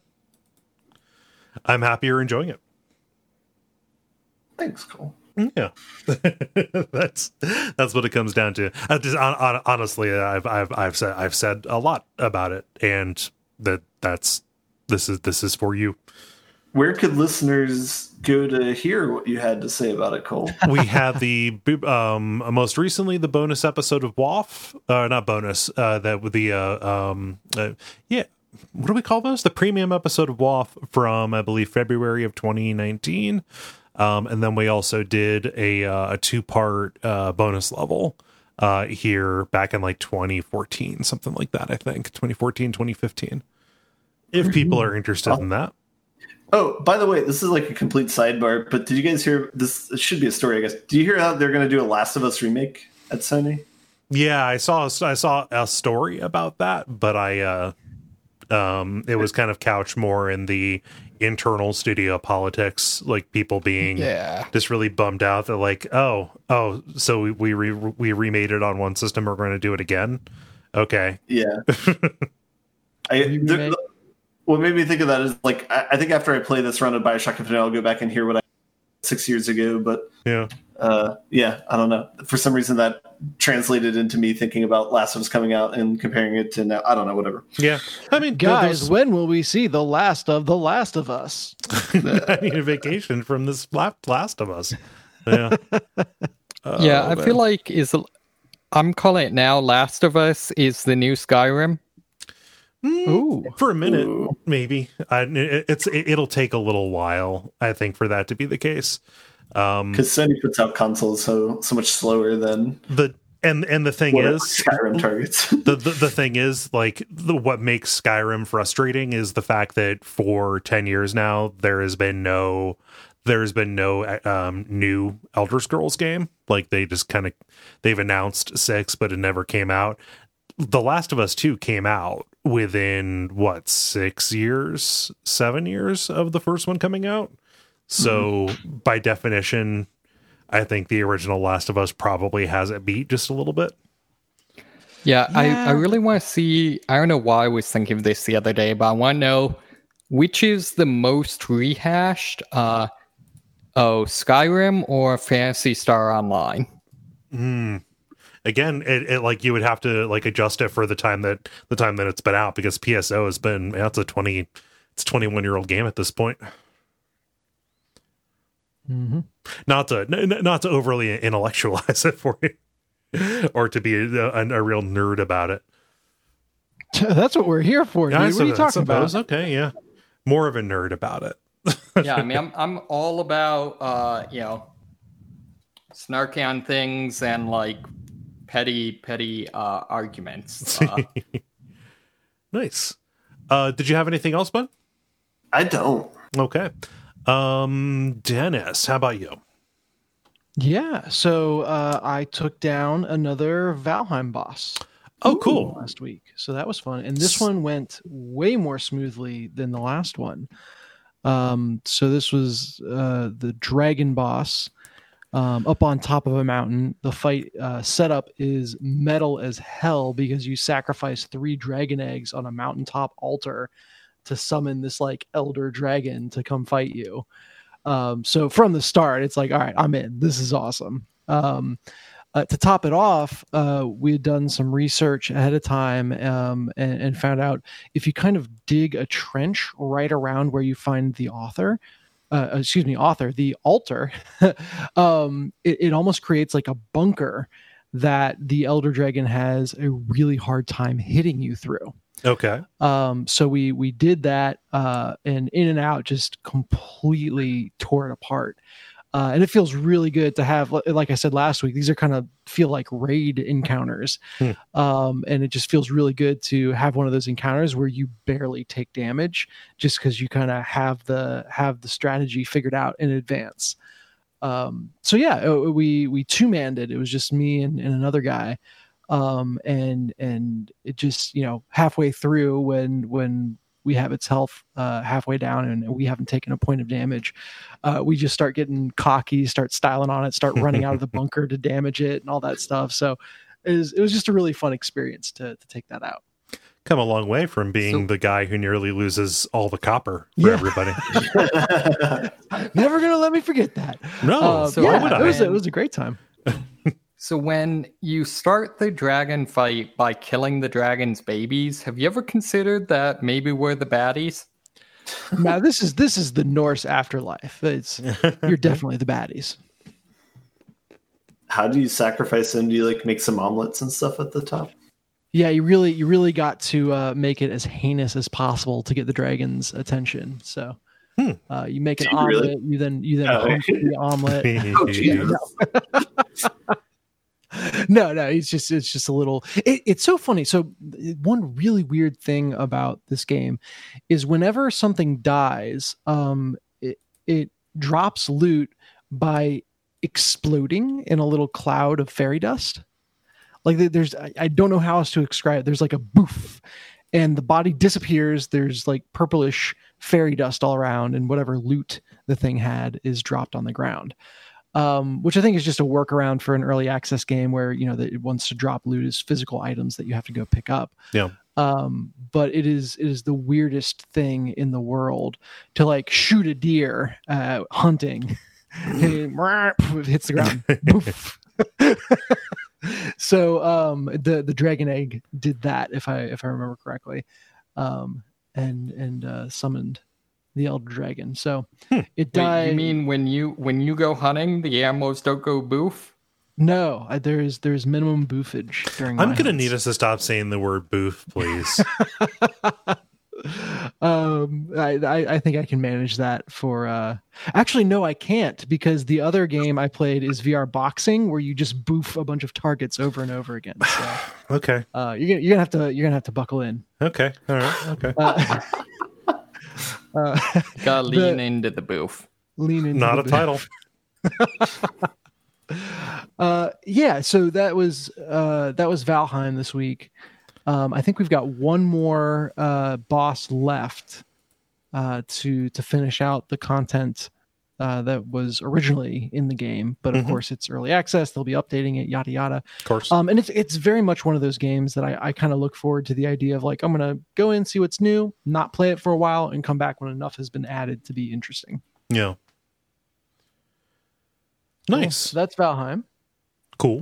I'm happy you're enjoying it. Thanks, Cole. Yeah, that's that's what it comes down to. I just, on, on, honestly, I've I've I've said I've said a lot about it, and that that's this is this is for you. Where could listeners go to hear what you had to say about it, Cole? We had the um most recently the bonus episode of W A F, uh, not bonus, uh, that with the uh, um uh, yeah. What do we call those? The premium episode of W A F from I believe February of twenty nineteen. Um, and then we also did a uh, a two part uh, bonus level uh, here back in like twenty fourteen, something like that. I think twenty fourteen, twenty fifteen. If people are interested in that, Oh, by the way, this is like a complete sidebar, but did you guys hear this? It should be a story, I guess. Do you hear how they're going to do a Last of Us remake at Sony? yeah, I saw I saw a story about that, but I uh, um, it was kind of couched more in the internal studio politics, like people being Yeah. just really bummed out that like, oh, oh, so we we re- we remade it on one system, we're going to do it again. Okay, Yeah. I, Remake? there, what made me think of that is like I, I think after I play this run of Bioshock Infinite, I'll go back and hear what I six years ago. But yeah. uh, yeah, I don't know. For some reason, that translated into me thinking about Last of Us coming out and comparing it to now. I don't know, whatever. Yeah, I mean, Guys, those, when will we see the last of the Last of Us? I need a vacation from this la- Last of Us. Yeah, yeah, Oh, I man. feel like is I'm calling it now. Last of Us is the new Skyrim. Ooh, for a minute, Ooh. maybe. I, it, it's it, it'll take a little while, I think, for that to be the case. Um, Because Sony puts out consoles so so much slower than the and and the thing whatever is, Skyrim targets. the, the the thing is like the, what makes Skyrim frustrating is the fact that for ten years now there has been no there's been no um new Elder Scrolls game. Like they just kind of they've announced six but it never came out. The Last of Us two came out within what six years seven years of the first one coming out, so mm-hmm. by definition I think the original Last of Us probably has it beat just a little bit. Yeah, I, Yeah. I really want to see. I don't know why I was thinking of this the other day, but I want to know which is the most rehashed. Uh, oh, Skyrim or Phantasy Star Online? Mm. Again, it, it like you would have to like adjust it for the time that the time that it's been out, because P S O has been that's a twenty it's a twenty-one year old game at this point. Mm-hmm. Not to n- not to overly intellectualize it for you, or to be a, a, a real nerd about it. That's what we're here for, dude. Yeah, I What are you suppose- talking about? suppose. Okay, yeah, more of a nerd about it. Yeah, I mean, I'm I'm all about uh, you know, snarky on things and like petty petty uh, arguments. Uh, Nice. Uh, did you have anything else, bud? I don't. Okay. Um, Dennis, how about you? Yeah, so uh, I took down another Valheim boss. Oh, cool. Last week, so that was fun, and this one went way more smoothly than the last one. Um, so this was uh, the dragon boss um, up on top of a mountain. The fight uh, setup is metal as hell because you sacrifice three dragon eggs on a mountaintop altar to summon this like elder dragon to come fight you. Um, so from the start, it's like, all right, I'm in. This is awesome. Um, uh, to top it off, uh, we had done some research ahead of time um, and, and found out if you kind of dig a trench right around where you find the author, uh, excuse me, author, the altar, um, it, it almost creates like a bunker that the Elder Dragon has a really hard time hitting you through. Okay. Um, so we we did that, uh, and in and out just completely tore it apart. Uh, and it feels really good to have, like I said last week, these are kind of feel like raid encounters. Hmm. Um, and it just feels really good to have one of those encounters where you barely take damage just because you kind of have the have the strategy figured out in advance. Um, so yeah, we we two-manned it. It was just me and, and another guy. Um, and and it just, you know, halfway through when when we have its health uh, halfway down and we haven't taken a point of damage, uh, we just start getting cocky, start styling on it, start running out of the bunker to damage it and all that stuff. So it was, it was just a really fun experience to to take that out. Come a long way from being So- the guy who nearly loses all the copper for Yeah. everybody. Never gonna let me forget that. No, Uh, so yeah, why would it I? was, it was a great time. so when you start the dragon fight by killing the dragon's babies, have you ever considered that maybe we're the baddies? Now this is this is the Norse afterlife. It's you're definitely the baddies. How do you sacrifice them? Do you like make some omelets and stuff at the top? Yeah, you really you really got to uh, make it as heinous as possible to get the dragon's attention. So Hmm. uh, you make an Do you omelet, really? you then you then Oh. hump the omelet. Oh, Jesus. No, no, it's just it's just a little. It, it's so funny. So one really weird thing about this game is whenever something dies, um, it it drops loot by exploding in a little cloud of fairy dust. Like there- there's, I, I don't know how else to describe it. There's like a boof, and the body disappears. There's like purplish fairy dust all around, and whatever loot the thing had is dropped on the ground. Um, which I think is just a workaround for an early access game where, you know, that it wants to drop loot as physical items that you have to go pick up. Yeah. Um, but it is it is the weirdest thing in the world to like shoot a deer uh, hunting. It hits the ground. Boof. So um, the the dragon egg did that, if I if I remember correctly, um, and and uh, summoned the elder dragon. So Hmm. it Wait, died. you mean when you when you go hunting, the animals don't go boof? No, I, there's there's minimum boofage during. I'm my going to hunts. need us to stop saying the word boof, please. um, I, I I think I can manage that for. Uh, actually, no, I can't because the other game I played is V R boxing, where you just boof a bunch of targets over and over again. So Okay. uh, you're gonna you're gonna have to you're gonna have to buckle in. Okay. All right. Okay. Uh, uh, Gotta lean The- into the boof. lean into Not the a boof. title. Uh, yeah, so that was uh, that was Valheim this week. Um, I think we've got one more uh, boss left uh, to to finish out the content uh, that was originally in the game, but of Mhm. course it's early access. They'll be updating it, yada yada. Of course. Um, and it's it's very much one of those games that I, I kind of look forward to the idea of like I'm gonna go in, see what's new, not play it for a while, and come back when enough has been added to be interesting. Yeah. Cool. Nice. So that's Valheim. Cool.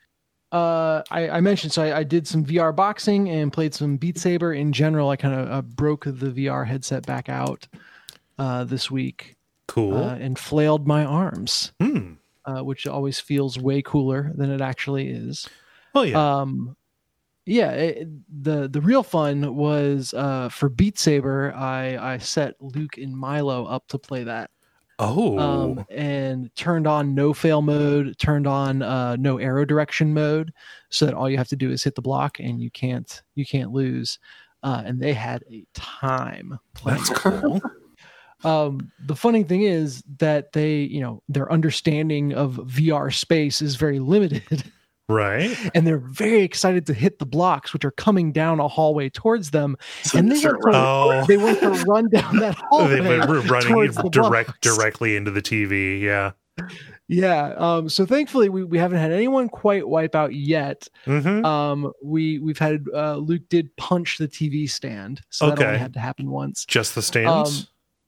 Uh, I, I mentioned so I, I did some V R boxing and played some Beat Saber. In general, I kind of uh, broke the V R headset back out uh, this week. Cool. Uh, and flailed my arms, Hmm. uh, which always feels way cooler than it actually is. Oh yeah. Um, yeah, it, the the real fun was uh, for Beat Saber. I I set Luke and Milo up to play that. Oh. Um, and turned on no fail mode, turned on uh, no arrow direction mode, so that all you have to do is hit the block and you can't you can't lose. Uh, and they had a time playing. That's cool. Um, the funny thing is that they, you know, their understanding of V R space is very limited. Right. And they're very excited to hit the blocks, which are coming down a hallway towards them. So and they start went, to, running. Oh. they went to run down that hallway. They were running towards the direct blocks. directly into the T V. Yeah. Yeah. Um, so thankfully, we, we haven't had anyone quite wipe out yet. Mm-hmm. Um, we we've had uh, Luke did punch the T V stand, so that Okay. only had to happen once. Just the stands. Um,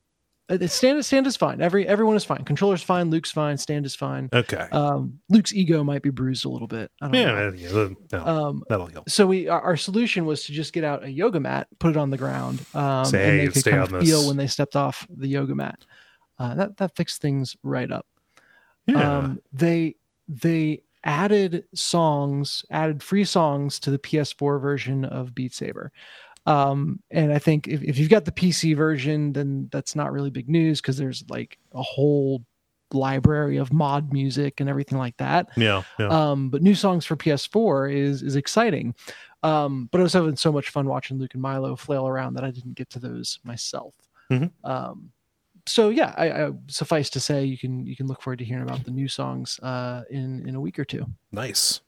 The stand stand is fine. Every everyone is fine. Controller's fine. Luke's fine. Stand is fine. okay. Um, Luke's ego might be bruised a little bit. I don't know. Yeah. yeah that- no, Um, that'll help. so we our, our solution was to just get out a yoga mat, put it on the ground, um, Say, and hey, they could stay kind on of this. feel when they stepped off the yoga mat. Uh, that that fixed things right up. Yeah. Um, they they added songs, added free songs to the P S four version of Beat Saber. Um, and I think if, if you've got the P C version, then that's not really big news because there's like a whole library of mod music and everything like that. yeah. Yeah. Um, but new songs for P S four is is exciting. Um, but I was having so much fun watching Luke and Milo flail around that I didn't get to those myself. Mhm. Um, so yeah, I, I suffice to say you can you can look forward to hearing about the new songs uh, in in a week or two. Nice.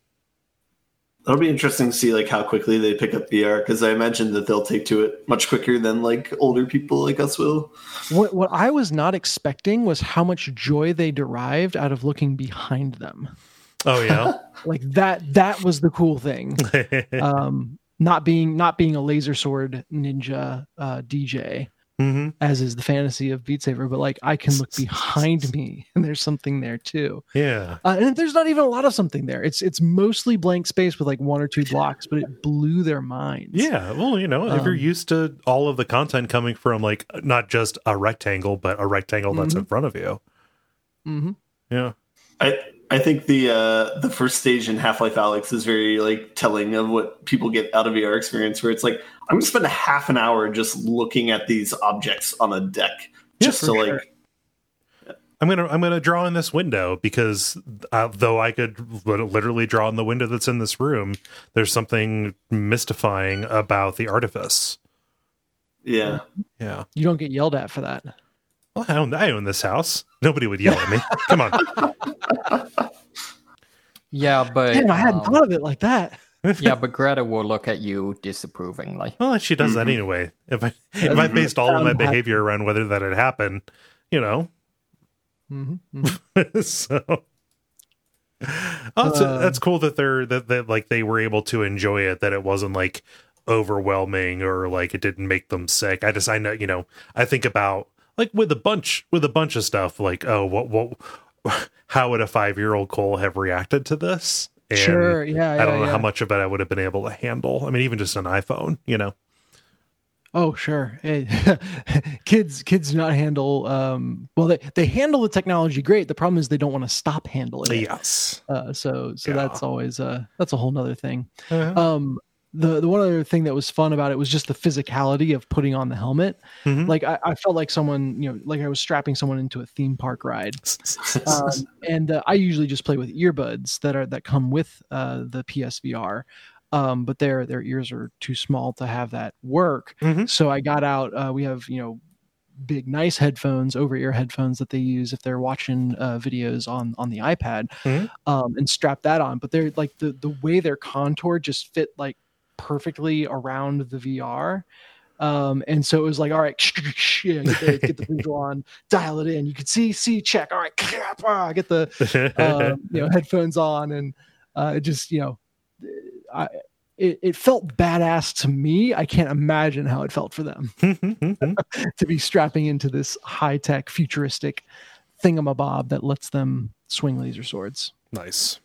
That'll be interesting to see like how quickly they pick up V R because I imagine that they'll take to it much quicker than like older people like us will. What what I was not expecting was how much joy they derived out of looking behind them. Oh yeah. Like that that was the cool thing. Um, not being not being a laser sword ninja uh, D J. Mm-hmm. As is the fantasy of Beat Saber, but like I can look behind me and there's something there too. Yeah. Uh, and there's not even a lot of something there. It's it's mostly blank space with like one or two blocks, but it blew their minds. Yeah. Well, you know, if you're Um, used to all of the content coming from like not just a rectangle, but a rectangle that's in front of you. Mm-hmm. Yeah. I I think the uh, the first stage in Half-Life Alyx is very like telling of what people get out of V R experience, where it's like I'm gonna spend a half an hour just looking at these objects on a deck, Yeah, just for to sure. like. I'm gonna I'm gonna draw in this window because uh, though I could literally draw in the window that's in this room, there's something mystifying about the artifice. Yeah, Yeah. You don't get yelled at for that. Well, I own, I own this house. Nobody would yell at me. Come on. Yeah, but Damn, I hadn't um, thought of it like that. yeah, but Greta will look at you disapprovingly. Well, she does that anyway. If I if I based all of my Um, behavior around whether that had happened, you know. Mm-hmm. so oh, that's, Uh, that's cool that they're that, that like they were able to enjoy it, that it wasn't like overwhelming or like it didn't make them sick. I just I know, you know, I think about like with a bunch with a bunch of stuff like, oh, what what how would a five-year-old Cole have reacted to this? And Sure, yeah, I don't yeah, know yeah. how much of it I would have been able to handle. I mean, even just an iPhone, you know. Oh, sure. Hey, kids, kids do not handle. Um, well, they, they handle the technology great. The problem is they don't want to stop handling it. Yes. Uh, so, so Yeah. that's always uh, that's a whole nother thing. Uh-huh. Um, the the one other thing that was fun about it was just the physicality of putting on the helmet. Mhm. Like I, I felt like someone, you know, like I was strapping someone into a theme park ride. Um, and uh, I usually just play with earbuds that are that come with uh, the P S V R. Um, but their their ears are too small to have that work. Mhm. So I got out. Uh, we have you know big nice headphones, over ear headphones that they use if they're watching uh, videos on on the iPad, Mhm. um, and strap that on. But they're like the the way they're contoured just fit like perfectly around the V R. Um, and so it was like, all right, you know, get the, get the visual on, dial it in. You could see, see, check. All right, get the uh, you know headphones on, and uh, it just you know, I it, it felt badass to me. I can't imagine how it felt for them to be strapping into this high tech, futuristic thingamabob that lets them swing laser swords. Nice.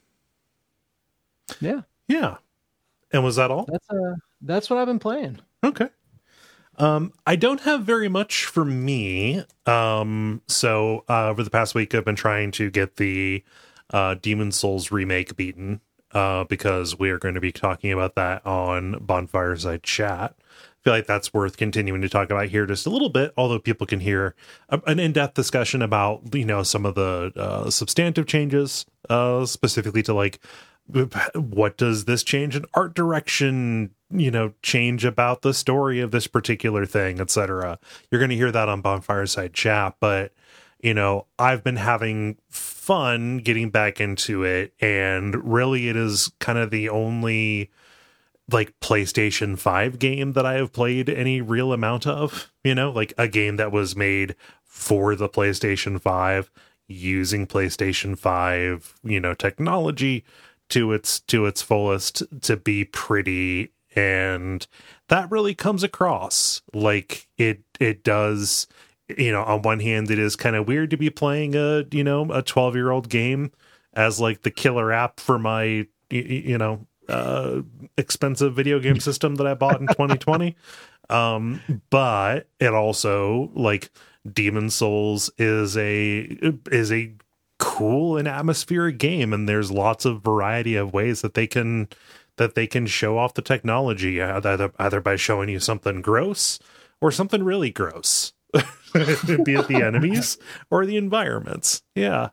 Yeah. Yeah. And was that all? That's uh that's what I've been playing. Okay. Um, I don't have very much for me. Um, so uh, over the past week, I've been trying to get the uh, Demon Souls remake beaten uh, because we are going to be talking about that on Bonfireside Chat. I feel like that's worth continuing to talk about here just a little bit, although people can hear a, an in-depth discussion about, you know, some of the uh, substantive changes, uh, specifically to like, what does this change in art direction, you know, change about the story of this particular thing, et cetera. You're going to hear that on Bonfireside Chat, but, you know, I've been having fun getting back into it, and really it is kind of the only like PlayStation five game that I have played any real amount of, you know, like a game that was made for the PlayStation five using PlayStation five, you know, technology to its to its fullest to be pretty, and that really comes across like it it does. You know, on one hand, it is kind of weird to be playing a, you know, a twelve year old game as like the killer app for my, you, you know, uh, expensive video game system that I bought in twenty twenty. Um, but it also, like, Demon Souls is a is a cool and atmospheric game, and there's lots of variety of ways that they can that they can show off the technology, either either by showing you something gross or something really gross. Be it the enemies or the environments. Yeah.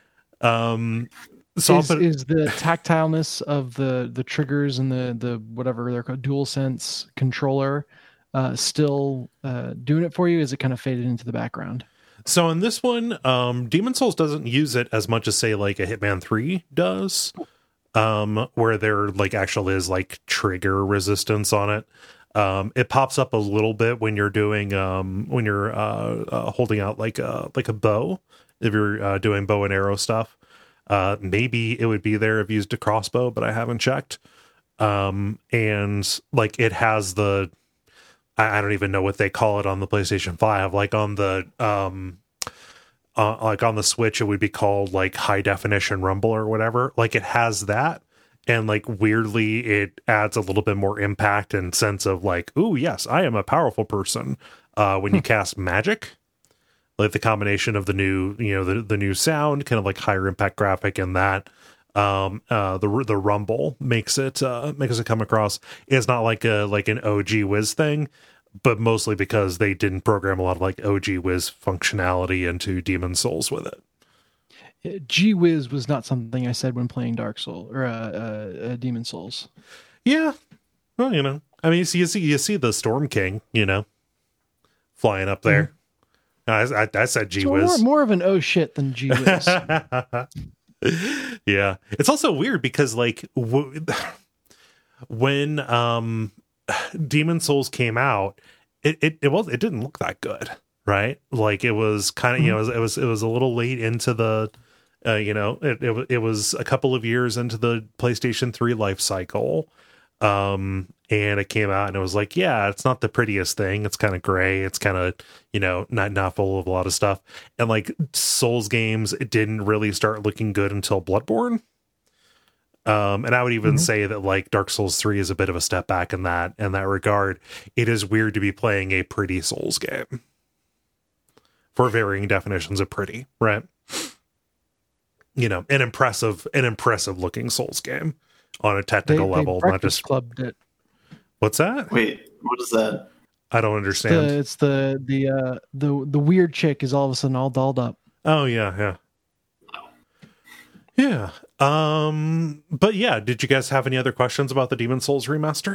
Um so is, put, is the tactileness of the the triggers and the the whatever they're called, DualSense controller, uh still uh doing it for you? Is it kind of faded into the background? So in this one, um Demon Souls doesn't use it as much as, say, like a Hitman three does, um where there like actually is like trigger resistance on it. Um, it pops up a little bit when you're doing um, when you're uh, uh, holding out like a like a bow, if you're uh, doing bow and arrow stuff. Uh, maybe it would be there if you used a crossbow, but I haven't checked. Um, and like it has the I, I don't even know what they call it on the PlayStation five. Like on the um, uh, like on the Switch, it would be called like high definition rumble or whatever. Like it has that. And like weirdly, it adds a little bit more impact and sense of like, ooh, yes, I am a powerful person. Uh, when you cast magic, like the combination of the new, you know, the, the new sound, kind of like higher impact graphic, and that um, uh, the the rumble makes it uh, makes it come across. It's not like a like an O G Wiz thing, but mostly because they didn't program a lot of like O G Wiz functionality into Demon Souls with it. Gee whiz was not something I said when playing Dark Souls or uh, uh, uh, Demon Souls. Yeah, well, you know, I mean, you see, you see, you see the Storm King, you know, flying up there. Mm-hmm. I, I, I said gee whiz. So more, more of an oh shit than gee whiz. Yeah, it's also weird because like w- when um, Demon Souls came out, it it it was it didn't look that good, right? Like it was kind of mm-hmm. you know it was, it was it was a little late into the. Uh, you know, it, it it was a couple of years into the PlayStation three life cycle, um, and it came out and it was like, yeah, it's not the prettiest thing. It's kind of gray. It's kind of, you know, not not full of a lot of stuff. And like Souls games, it didn't really start looking good until Bloodborne. Um, and I would even mm-hmm. say that like Dark Souls three is a bit of a step back in that in that regard. It is weird to be playing a pretty Souls game for varying definitions of pretty, right? You know, an impressive, an impressive looking Souls game on a technical they, level, they not just clubbed it. What's that? Wait, what is that? I don't understand. It's the it's the the uh, the the weird chick is all of a sudden all dolled up. Oh yeah, yeah, yeah. Um, but yeah, did you guys have any other questions about the Demon Souls remaster?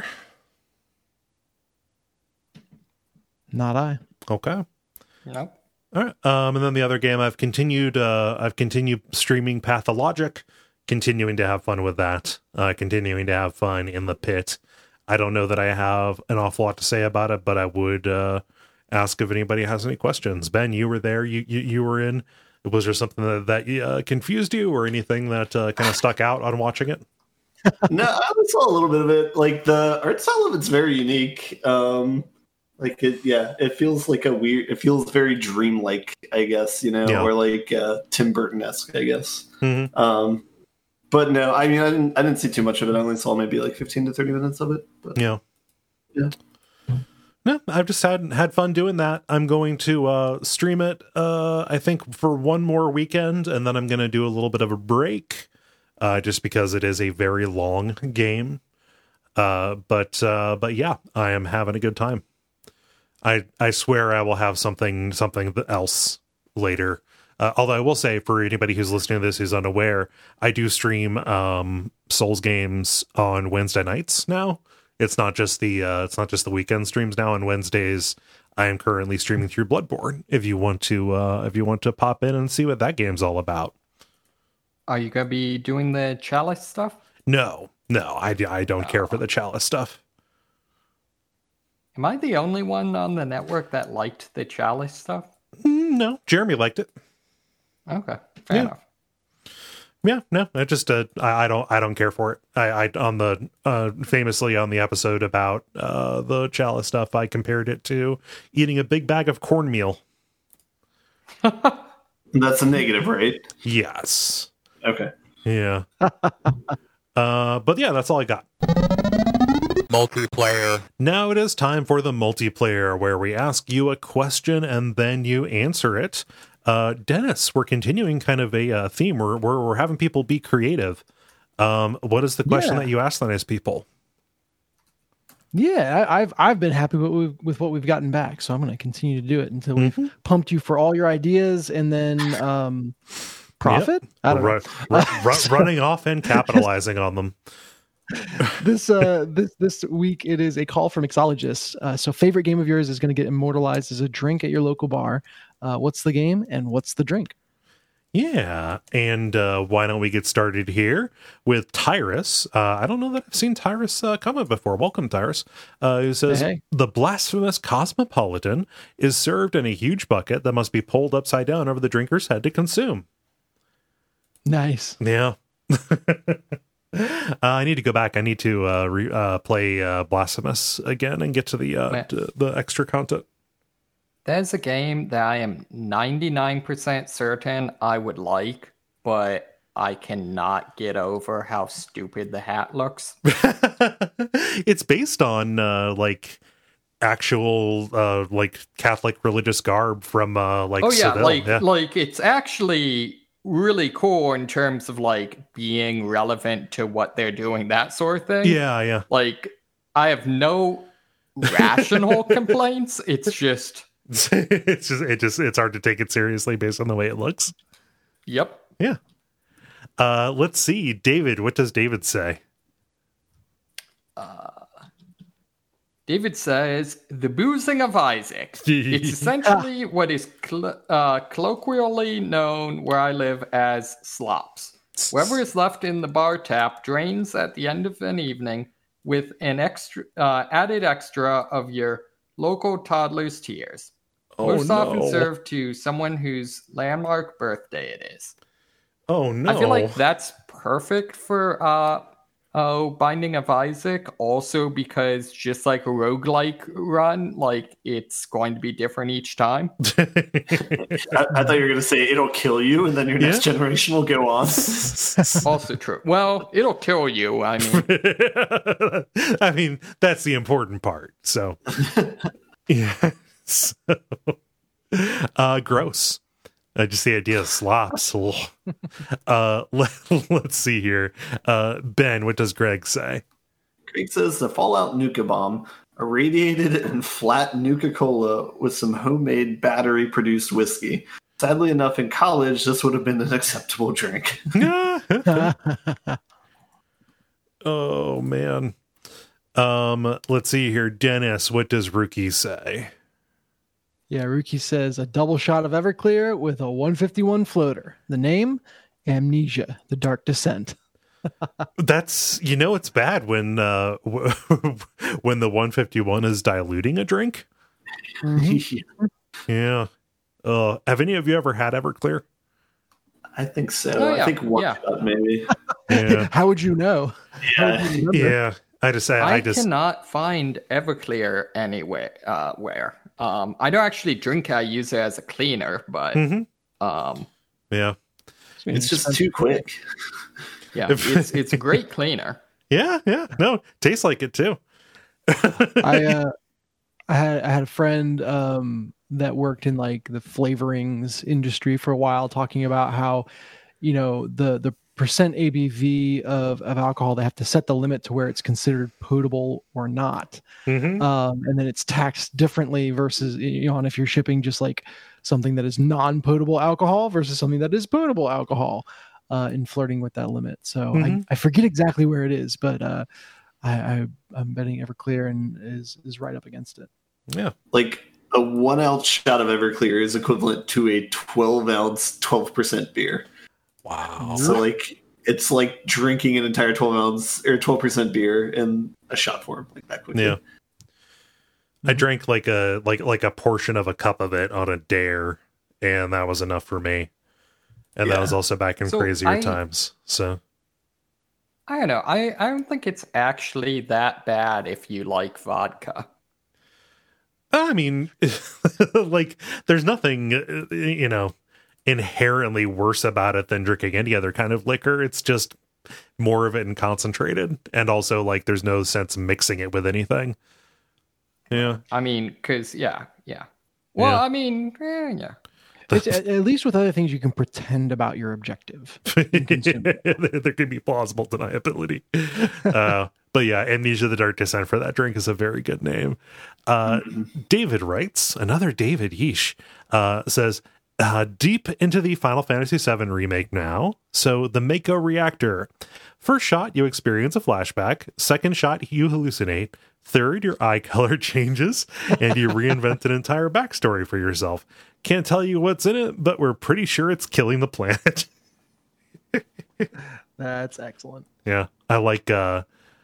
Not I. Okay. Nope. All right. Um, and then the other game I've continued, uh, I've continued streaming Pathologic, continuing to have fun with that, uh, continuing to have fun in the pit. I don't know that I have an awful lot to say about it, but I would uh, ask if anybody has any questions. Ben, you were there. You you, you were in. Was there something that, that uh, confused you or anything that uh, kind of stuck out on watching it? No, I saw a little bit of it. Like the art style of it's very unique. Um, like it, yeah, it feels like a weird. It feels very dreamlike, I guess. You know, Yeah. or like uh, Tim Burton-esque, I guess. Mm-hmm. Um, but no, I mean, I didn't. I didn't see too much of it. I only saw maybe like fifteen to thirty minutes of it. But, Yeah. yeah. No, I've just had had fun doing that. I'm going to uh, stream it, uh, I think, for one more weekend, and then I'm going to do a little bit of a break, uh, just because it is a very long game. Uh, but uh, but yeah, I am having a good time. I I swear I will have something something else later. Uh, although I will say, for anybody who's listening to this who's unaware, I do stream um, Souls games on Wednesday nights now. It's not just the uh, it's not just the weekend streams now. On Wednesdays, I am currently streaming through Bloodborne. If you want to, uh, if you want to pop in and see what that game's all about. Are you gonna be doing the Chalice stuff? No, no, I, I don't care for the Chalice stuff. Am I the only one on the network that liked the Chalice stuff? Mm, no, Jeremy liked it. Okay, fair Yeah. enough. Yeah, no, I just uh, I, I don't I don't care for it. I, I on the uh, famously on the episode about uh, the Chalice stuff, I compared it to eating a big bag of cornmeal. That's a negative, right? Yes. Okay. Yeah. uh, but yeah, that's all I got. Multiplayer. Now it is time for the multiplayer, where we ask you a question and then you answer it. Uh, Dennis, we're continuing kind of a uh, theme. We're, we're we're having people be creative. Um, what is the question Yeah. that you asked the nice people? Yeah, I, I've I've been happy with, with with what we've gotten back, so I'm going to continue to do it until Mhm. we've pumped you for all your ideas and then um, profit. I don't Ru- ru- ru- running off and capitalizing on them. know. This uh this this week it is a call for mixologists. Uh, so favorite game of yours is going to get immortalized as a drink at your local bar. Uh, what's the game and what's the drink? Yeah, and uh, why don't we get started here with Tyrus? Uh, I don't know that I've seen Tyrus uh, comment before. Welcome, Tyrus. Uh, who says, Hey, hey. the blasphemous Cosmopolitan is served in a huge bucket that must be pulled upside down over the drinker's head to consume. Nice. Yeah. uh, I need to go back. I need to uh, re- uh, play uh, Blasphemous again and get to the uh, Man. t- the extra content. There's a game that I am ninety-nine percent certain I would like, but I cannot get over how stupid the hat looks. It's based on uh, like actual uh, like Catholic religious garb from uh, like oh yeah, Seville. like yeah. like it's actually really cool in terms of like being relevant to what they're doing, that sort of thing. yeah, yeah. Like I have no rational complaints. It's just it's just it just it's hard to take it seriously based on the way it looks. yep. Yeah. Uh, let's see, David. What does David say? David says, the boozing of Isaac. It's essentially what is cl- uh, colloquially known where I live as slops. Whatever is left in the bar tap drains at the end of an evening with an extra uh, added extra of your local toddler's tears. Oh, Most often no. served to someone whose landmark birthday it is. Oh no! I feel like that's perfect for uh oh Binding of Isaac, also because just like a roguelike run, like it's going to be different each time. I, I thought you were going to say it'll kill you, and then your next Yeah. generation will go on. Also true. Well, it'll kill you. I mean, I mean, that's the important part. So, yeah. So, uh, gross. Uh, just the idea of slops. Ugh. uh, let, let's see here. Uh, Ben, what does Greg say? Craig says the Fallout Nuka Bomb, a radiated and flat Nuka Cola with some homemade battery-produced whiskey. Sadly enough, in college, this would have been an acceptable drink. Oh man. Um, let's see here. Dennis, what does Rookie say? Yeah, Ruki says a double shot of Everclear with a one fifty-one floater. The name, Amnesia, The Dark Descent. That's, you know, it's bad when uh, when the one fifty-one is diluting a drink. Mm-hmm. Yeah. Uh, have any of you ever had Everclear? I think so. Oh, yeah. I think one Yeah. shot maybe. Yeah. How would you know? How would Yeah. you remember? Yeah. I just, I, I, I just, cannot find Everclear anywhere. Uh, where? Um, I don't actually drink it. I use it as a cleaner, but Mhm. um, yeah. It's just too quick. yeah, If- it's it's a great cleaner. Yeah. Yeah. No, tastes like it too. I uh, I had I had a friend um, that worked in like the flavorings industry for a while, talking about how, you know, the the percent A B V of of alcohol, they have to set the limit to where it's considered potable or not, Mhm. um, and then it's taxed differently versus, you know, and if you're shipping just like something that is non-potable alcohol versus something that is potable alcohol, uh, in flirting with that limit. So Mhm. I, I forget exactly where it is, but uh, I, I I'm betting Everclear and is is right up against it. Yeah. Like a one ounce shot of Everclear is equivalent to a twelve ounce, twelve percent beer. Wow. So like it's like drinking an entire twelve ounce or twelve percent beer in a shot form, like that quickly. Yeah. I drank like a like like a portion of a cup of it on a dare, and that was enough for me. And that Yeah. was also back in So crazier I- times. So I don't know. I, I don't think it's actually that bad if you like vodka. I mean, like there's nothing uh, you know inherently worse about it than drinking any other kind of liquor. It's just more of it and concentrated, and also like there's no sense mixing it with anything. Yeah. I mean, because, yeah, yeah. Well, Yeah. I mean, eh, yeah. It's, at, at least with other things, you can pretend about your objective. in consuming it. there, there could be plausible deniability. Uh, but yeah, Amnesia the Dark Descent for that drink is a very good name. Uh, David writes, another David Yeesh, uh, says, uh, deep into the Final Fantasy seven remake now. So the Mako reactor. First shot, you experience a flashback. Second shot, you hallucinate. Third, your eye color changes, and you reinvent an entire backstory for yourself. Can't tell you what's in it, but we're pretty sure it's killing the planet. That's excellent. Yeah, I like. uh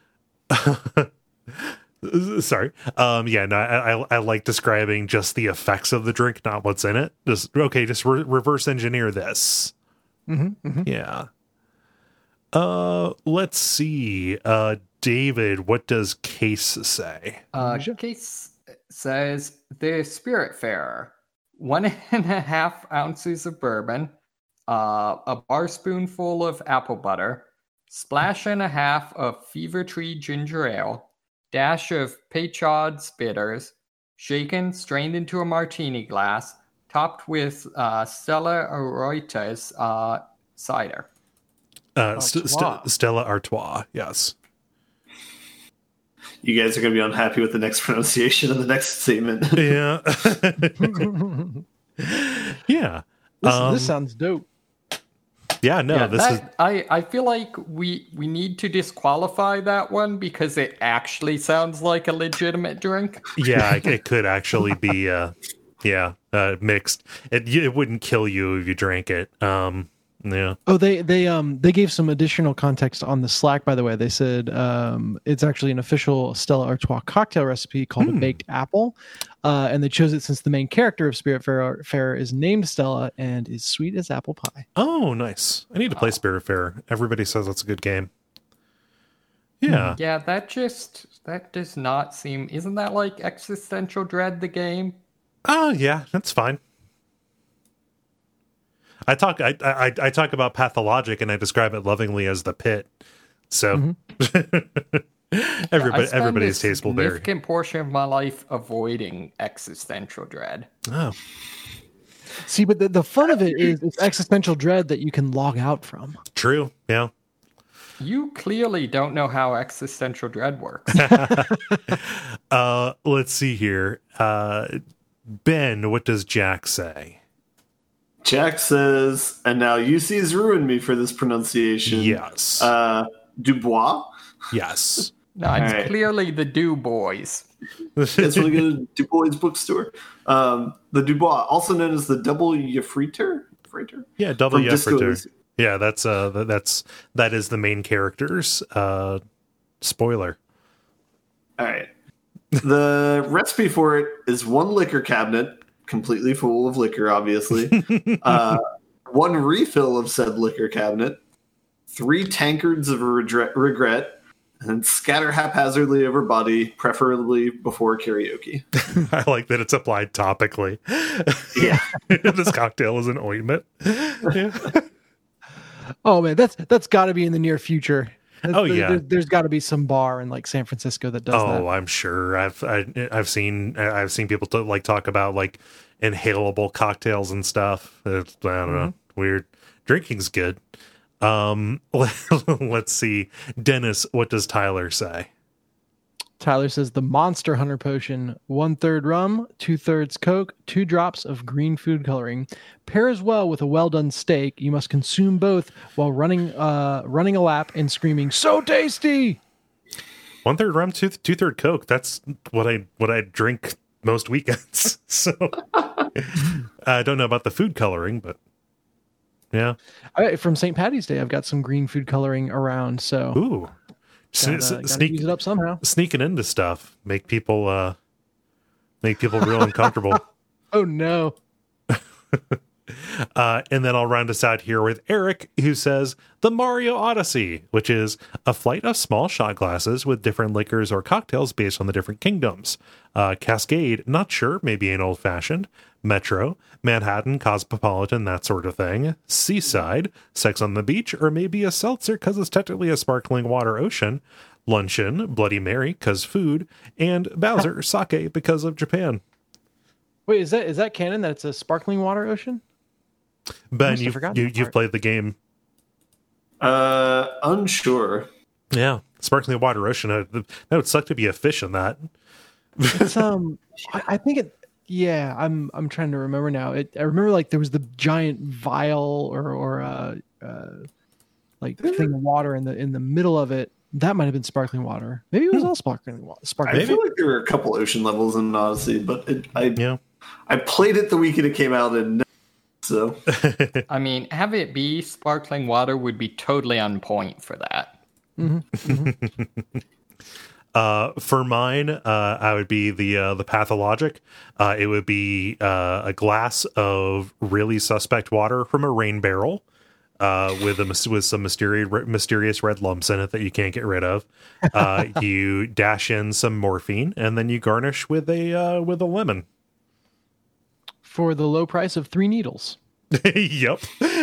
Sorry. Um, yeah, no, I, I I like describing just the effects of the drink, not what's in it. Just okay, just re- reverse engineer this. Mm-hmm, mm-hmm. Yeah. Uh, let's see. Uh, David, what does Case say? Uh, Sure. Case says the Spiritfarer, one and a half ounces of bourbon, uh, a bar spoonful of apple butter, splash and a half of Fever Tree ginger ale, dash of Peychaud's bitters, shaken, strained into a martini glass, topped with uh, Stella Artois uh, cider. Uh, St- Artois. St- Stella Artois. Yes. You guys are going to be unhappy with the next pronunciation of the next statement. Yeah. yeah. This, Um, this sounds dope. Yeah. No. yeah, this that, is. I, I feel like we we need to disqualify that one because it actually sounds like a legitimate drink. Yeah. It, it could actually be. Uh, yeah. Uh, mixed. It it wouldn't kill you if you drank it. Um. Yeah. Oh, they they um they gave some additional context on the Slack. By the way, they said um it's actually an official Stella Artois cocktail recipe called Hmm. a baked apple, uh, and they chose it since the main character of Spiritfarer is named Stella and is sweet as apple pie. Oh, nice. I need to play Spiritfarer. Everybody says that's a good game. Yeah. Yeah, that just that does not seem. Isn't that like Existential Dread the game? Oh, yeah. That's fine. I talk. I, I I talk about Pathologic, and I describe it lovingly as the pit. So everybody, I spend everybody's a taste will vary. significant portion of my life avoiding Existential Dread. Oh, See, but the, the fun of it is it's existential dread that you can log out from. true. Yeah. You clearly don't know how Existential Dread works. Uh, let's see here. Uh, Ben, what does Jack say? Jack says, and now U C's ruined me for this pronunciation. Yes. Uh, Dubois. Yes. No, it's Alright. clearly the Do Boys. That's when we go to Dubois bookstore. Um, the Dubois, also known as the Double Yafriter. Freighter? Yeah, double From Disco Yefferter. Elysium. Yeah, that's uh, th- that's that is the main character's uh, spoiler. All right. The recipe for it is one liquor cabinet, completely full of liquor, obviously. uh, one refill of said liquor cabinet, three tankards of regret, regret, and scatter haphazardly over body, preferably before karaoke. I like that it's applied topically. Yeah. This cocktail is an ointment. Yeah. Oh man, that's that's got to be in the near future. That's, Oh, yeah. there, there's got to be some bar in like San Francisco that does Oh, that. I'm sure. I've I, I've seen I've seen people to, like talk about like inhalable cocktails and stuff. It's, I don't know, weird. Drinking's good. Um, let's see, Dennis. What does Tyler say? Tyler says the Monster Hunter potion, one third rum, two thirds Coke, two drops of green food coloring, pairs well with a well done steak. You must consume both while running, uh, running a lap and screaming, "So tasty!" One third rum, two two third Coke. That's what I what I drink most weekends. So I don't know about the food coloring, but yeah. I, from Saint Patty's Day, I've got some green food coloring around. So Ooh, gotta, S- gotta sneak use it up somehow. sneaking into stuff, make people uh, make people real uncomfortable. Oh no. Uh, and then I'll round us out here with Eric, who says the Mario Odyssey, which is a flight of small shot glasses with different liquors or cocktails based on the different kingdoms. Uh, Cascade, not sure, maybe an old fashioned. Metro, Manhattan, Cosmopolitan, that sort of thing. Seaside, Sex on the Beach, or maybe a seltzer because it's technically a sparkling water ocean. Luncheon, Bloody Mary, because food. And Bowser, sake, because of Japan. Wait, is that is that canon that it's a sparkling water ocean? Ben, must have you've, forgotten you, that you've part. played the game. Uh, unsure. Yeah, sparkling water ocean. Uh, that would suck to be a fish in that. It's um, I, I think it. Yeah, I'm I'm trying to remember now. It, I remember like there was the giant vial or or uh, uh like thing of water in the in the middle of it. That might have been sparkling water. Maybe it was all sparkling water. Sparkling. I feel like there were a couple ocean levels in Odyssey, but it, I Yeah. I played it the weekend it came out, and so I mean, have it be sparkling water would be totally on point for that. Uh, for mine, uh, I would be the uh, the pathologic. Uh, it would be uh, a glass of really suspect water from a rain barrel, uh, with a mys- with some mysterious mysterious red lumps in it that you can't get rid of. Uh, you dash in some morphine, and then you garnish with a uh, with a lemon. For the low price of three needles. Yep.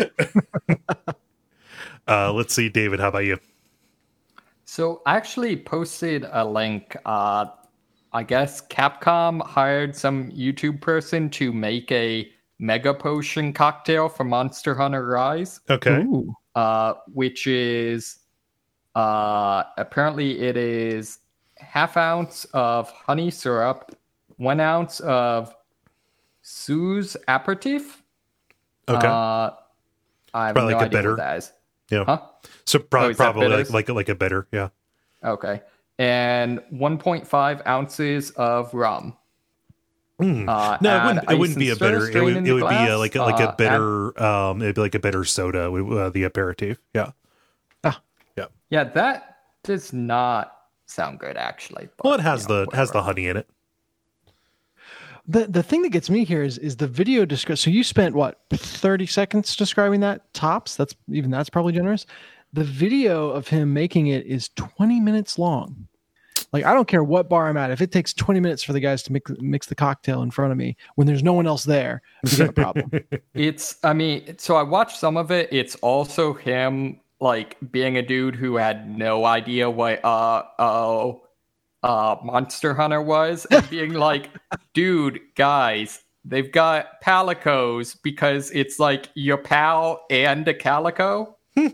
uh, let's see, David. How about you? So I actually posted a link. Uh, I guess Capcom hired some YouTube person to make a Mega Potion cocktail for Monster Hunter Rise, Okay. Ooh. uh, which is uh, apparently it is half ounce of honey syrup, one ounce of Suze aperitif. Okay. Uh, I have Probably no like a idea bitter. what that is. Yeah. Huh? So pro- Oh, is that probably like, bitters? like like a bitter. Yeah. Okay. And one point five ounces of rum. Mm. Uh, No, it add wouldn't. It ice wouldn't and be a stir, bitter. It strain would. in It the would be a, glass. like a, like Uh, a add- bitter. Um, it'd be like a bitter soda. Uh, the aperitif. Yeah. Yeah, that does not sound good, actually. But, Well, it has you know, the has the whatever. honey in it. The the thing that gets me here is is the video description. So you spent what thirty seconds describing that tops? That's even that's probably generous. The video of him making it is twenty minutes long. Like I don't care what bar I'm at. If it takes twenty minutes for the guys to mix mix the cocktail in front of me when there's no one else there, we got a problem. It's, I mean, so I watched some of it. It's also him, like, being a dude who had no idea what, uh, oh, uh, Monster Hunter was, and being like, dude, guys, they've got palicos because it's like your pal and a calico.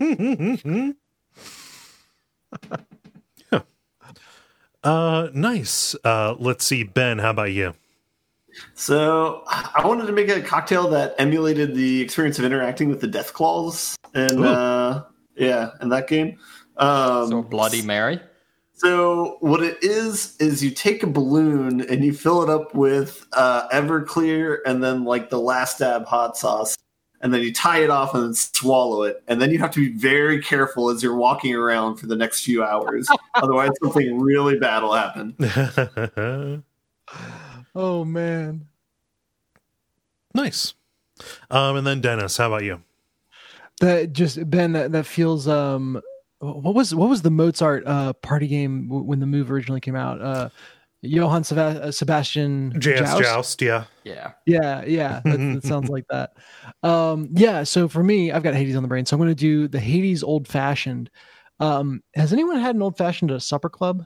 Uh, nice. Uh, let's see, Ben. How about you? So I wanted to make a cocktail that emulated the experience of interacting with the Death Claws, and Ooh. uh, yeah, in that game. Um, So Bloody Mary. So what it is is you take a balloon and you fill it up with uh, Everclear and then like the Last Dab hot sauce, and then you tie it off and then swallow it. And then you have to be very careful as you're walking around for the next few hours. Otherwise, something really bad will happen. Oh, man. Nice. Um, and then Dennis, how about you? That just, Ben, that, that feels... um. What was what was the Mozart uh, party game w- when the move originally came out? Uh, Johann Seba- uh, Sebastian J S Joust? Joust, yeah. Yeah. Yeah, yeah, that, that sounds like that. Um, yeah, so for me, I've got Hades on the brain, so I'm going to do the Hades Old Fashioned. Um, has anyone had an Old Fashioned at a supper club?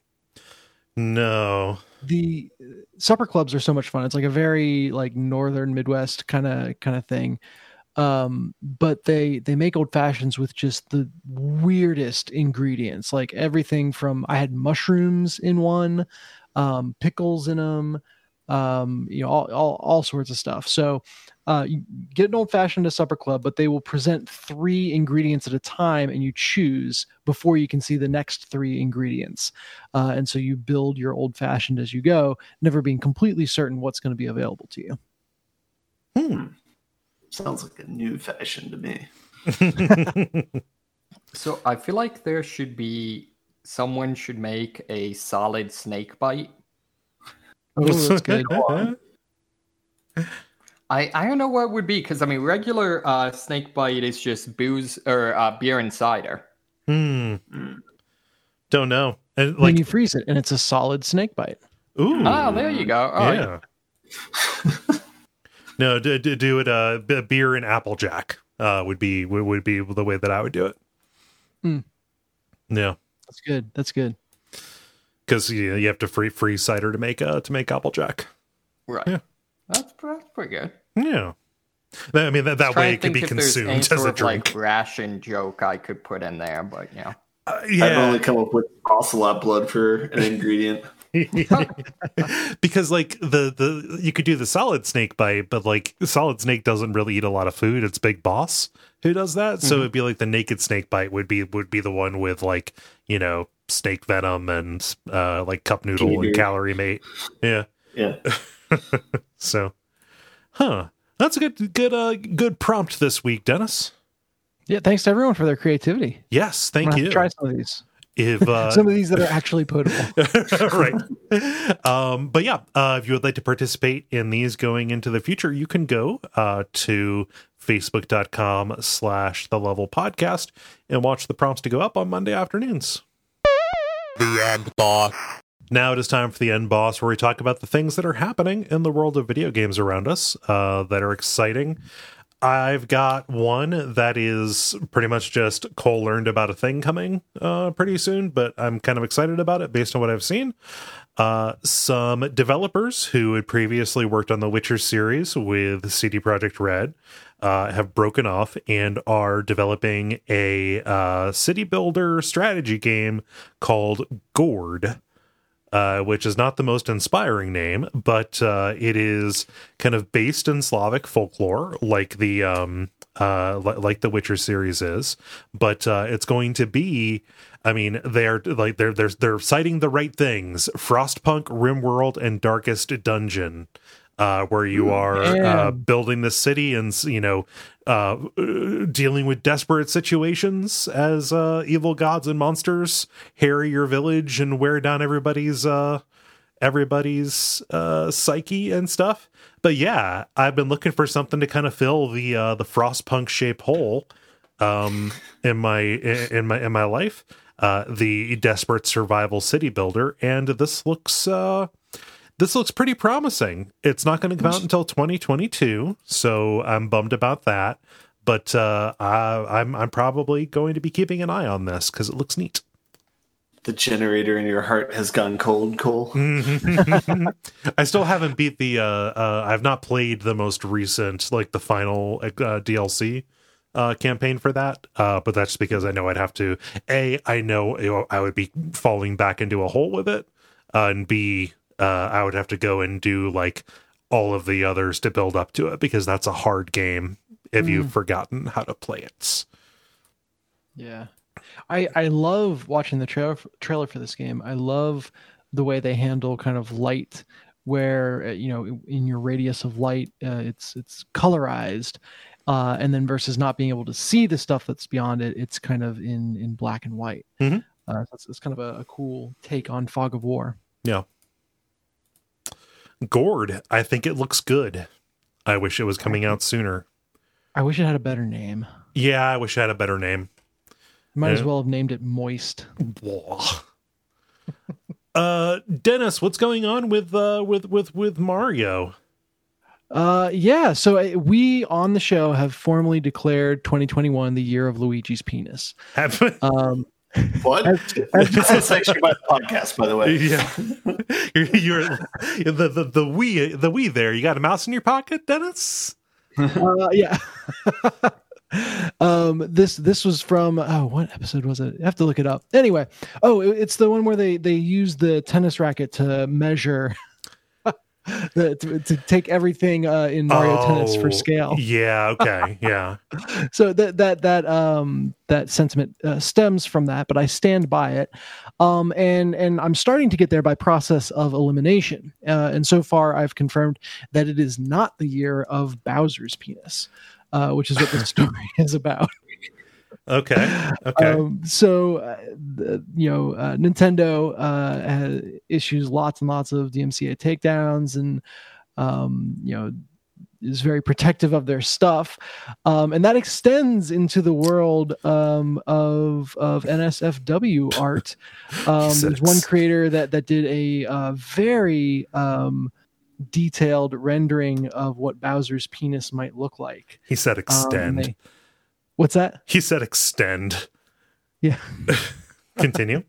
No. The supper clubs are so much fun. It's like a very like northern Midwest kind of kind of thing. Um, but they they make old fashions with just the weirdest ingredients, like everything from I had mushrooms in one, um, pickles in them, um, you know, all, all all sorts of stuff. So uh, you get an old fashioned at a supper club, but they will present three ingredients at a time, and you choose before you can see the next three ingredients. Uh, and so you build your old fashioned as you go, never being completely certain what's going to be available to you. Hmm. Sounds like a new fashion to me. So I feel like there should be someone should make a solid snake bite. Oh, that's good. I, I don't know what it would be because I mean regular uh, snake bite is just booze or uh, beer and cider. Hmm. Don't know. And Like, like, then you freeze it, and it's a solid snake bite. ooh. Oh, there you go. All yeah. right. No, do, do, do it. Uh, b- beer and Applejack uh, would be would, would be the way that I would do it. Hmm. Yeah, That's good. That's good. because you know, you have to free freeze cider to make uh, to make Applejack. Right. Yeah. That's, that's pretty good. Yeah, I mean that, that Trying way to it could think be if there's any consumed as sort a of, drink. like ration joke I could put in there, but you know. Uh, I've yeah, only come up with ocelot blood for an ingredient. because like the the you could do the solid snake bite, but like the solid snake doesn't really eat a lot of food. It's Big Boss who does that, so Mhm. it'd be like the naked snake bite would be would be the one with like you know snake venom and uh like cup noodle and Gator. calorie mate. Yeah, Yeah. so huh, that's a good good uh good prompt this week, Dennis. Yeah, thanks to everyone for their creativity. Yes, I'm thank gonna have you. to try some of these. If uh, Some of these that are actually potable. right. Um, but yeah, uh, if you would like to participate in these going into the future, you can go uh, to facebook.com slash the level podcast and watch the prompts to go up on Monday afternoons. The end boss. Now it is time for the end boss, where we talk about the things that are happening in the world of video games around us uh, that are exciting. I've got one that is pretty much just Cole learned about a thing coming uh, pretty soon, but I'm kind of excited about it based on what I've seen. Uh, some developers who had previously worked on the Witcher series with C D Projekt Red uh, have broken off and are developing a uh, city builder strategy game called Gord. Uh, which is not the most inspiring name, but uh, it is kind of based in Slavic folklore, like the um, uh, li- like the Witcher series is. But uh, it's going to be, I mean, they're like they're they're they're citing the right things: Frostpunk, RimWorld, and Darkest Dungeon. Uh, where you are uh, Man. building this city and, you know, uh, uh, dealing with desperate situations as uh, evil gods and monsters harry your village and wear down everybody's uh, everybody's uh, psyche and stuff. But yeah, I've been looking for something to kind of fill the uh, the Frostpunk shaped hole um, in my in my in my life. Uh, the desperate survival city builder, and this looks. Uh, This looks pretty promising. It's not going to come out until twenty twenty-two, so I'm bummed about that. But uh, I, I'm I'm probably going to be keeping an eye on this because it looks neat. The generator in your heart has gone cold, Cole. I still haven't beat the. Uh, uh, I've not played the most recent, like the final uh, D L C uh, campaign for that. Uh, but that's because I know I'd have to. A, I know you know, I would be falling back into a hole with it, uh, and B. Uh, I would have to go and do like all of the others to build up to it because that's a hard game if Mm. you've forgotten how to play it. Yeah. I I love watching the trailer trailer for this game. I love the way they handle kind of light, where uh, you know in your radius of light, uh, it's it's colorized, Uh, and then versus not being able to see the stuff that's beyond it, it's kind of in in black and white. Mm-hmm. Uh, it's, it's kind of a, a cool take on Fog of War. Yeah. Gord, I think it looks good. I wish it was coming out sooner. I wish it had a better name. Yeah, I wish it had a better name. Might Yeah. as well have named it Moist. uh, Dennis, what's going on with uh, with with with Mario? Uh, yeah, so uh, we on the show have formally declared twenty twenty-one the year of Luigi's penis. Have, Um, What? This is actually my podcast, by the way. yeah, you're, you're the the the Wii the Wii there. You got a mouse in your pocket, Dennis? uh, yeah. um, this this was from oh, what episode was it? I have to look it up. Anyway, oh, it, it's the one where they they use the tennis racket to measure. The, to, to take everything uh, in Mario Oh, Tennis for scale. Yeah. Okay. Yeah. So that that that um that sentiment uh, stems from that, but I stand by it. Um, and and I'm starting to get there by process of elimination. Uh, and so far, I've confirmed that it is not the year of Bowser's penis, uh, which is what the story is about. Okay. Okay. Um, so, uh, the, you know, uh, Nintendo uh, has, issues lots and lots of D M C A takedowns, and um, you know, is very protective of their stuff, um, and that extends into the world um, of of N S F W art. Um, there's one creator that that did a uh, very um, detailed rendering of what Bowser's penis might look like. he said Um, extend. they- what's that? he said extend. Yeah. Continue.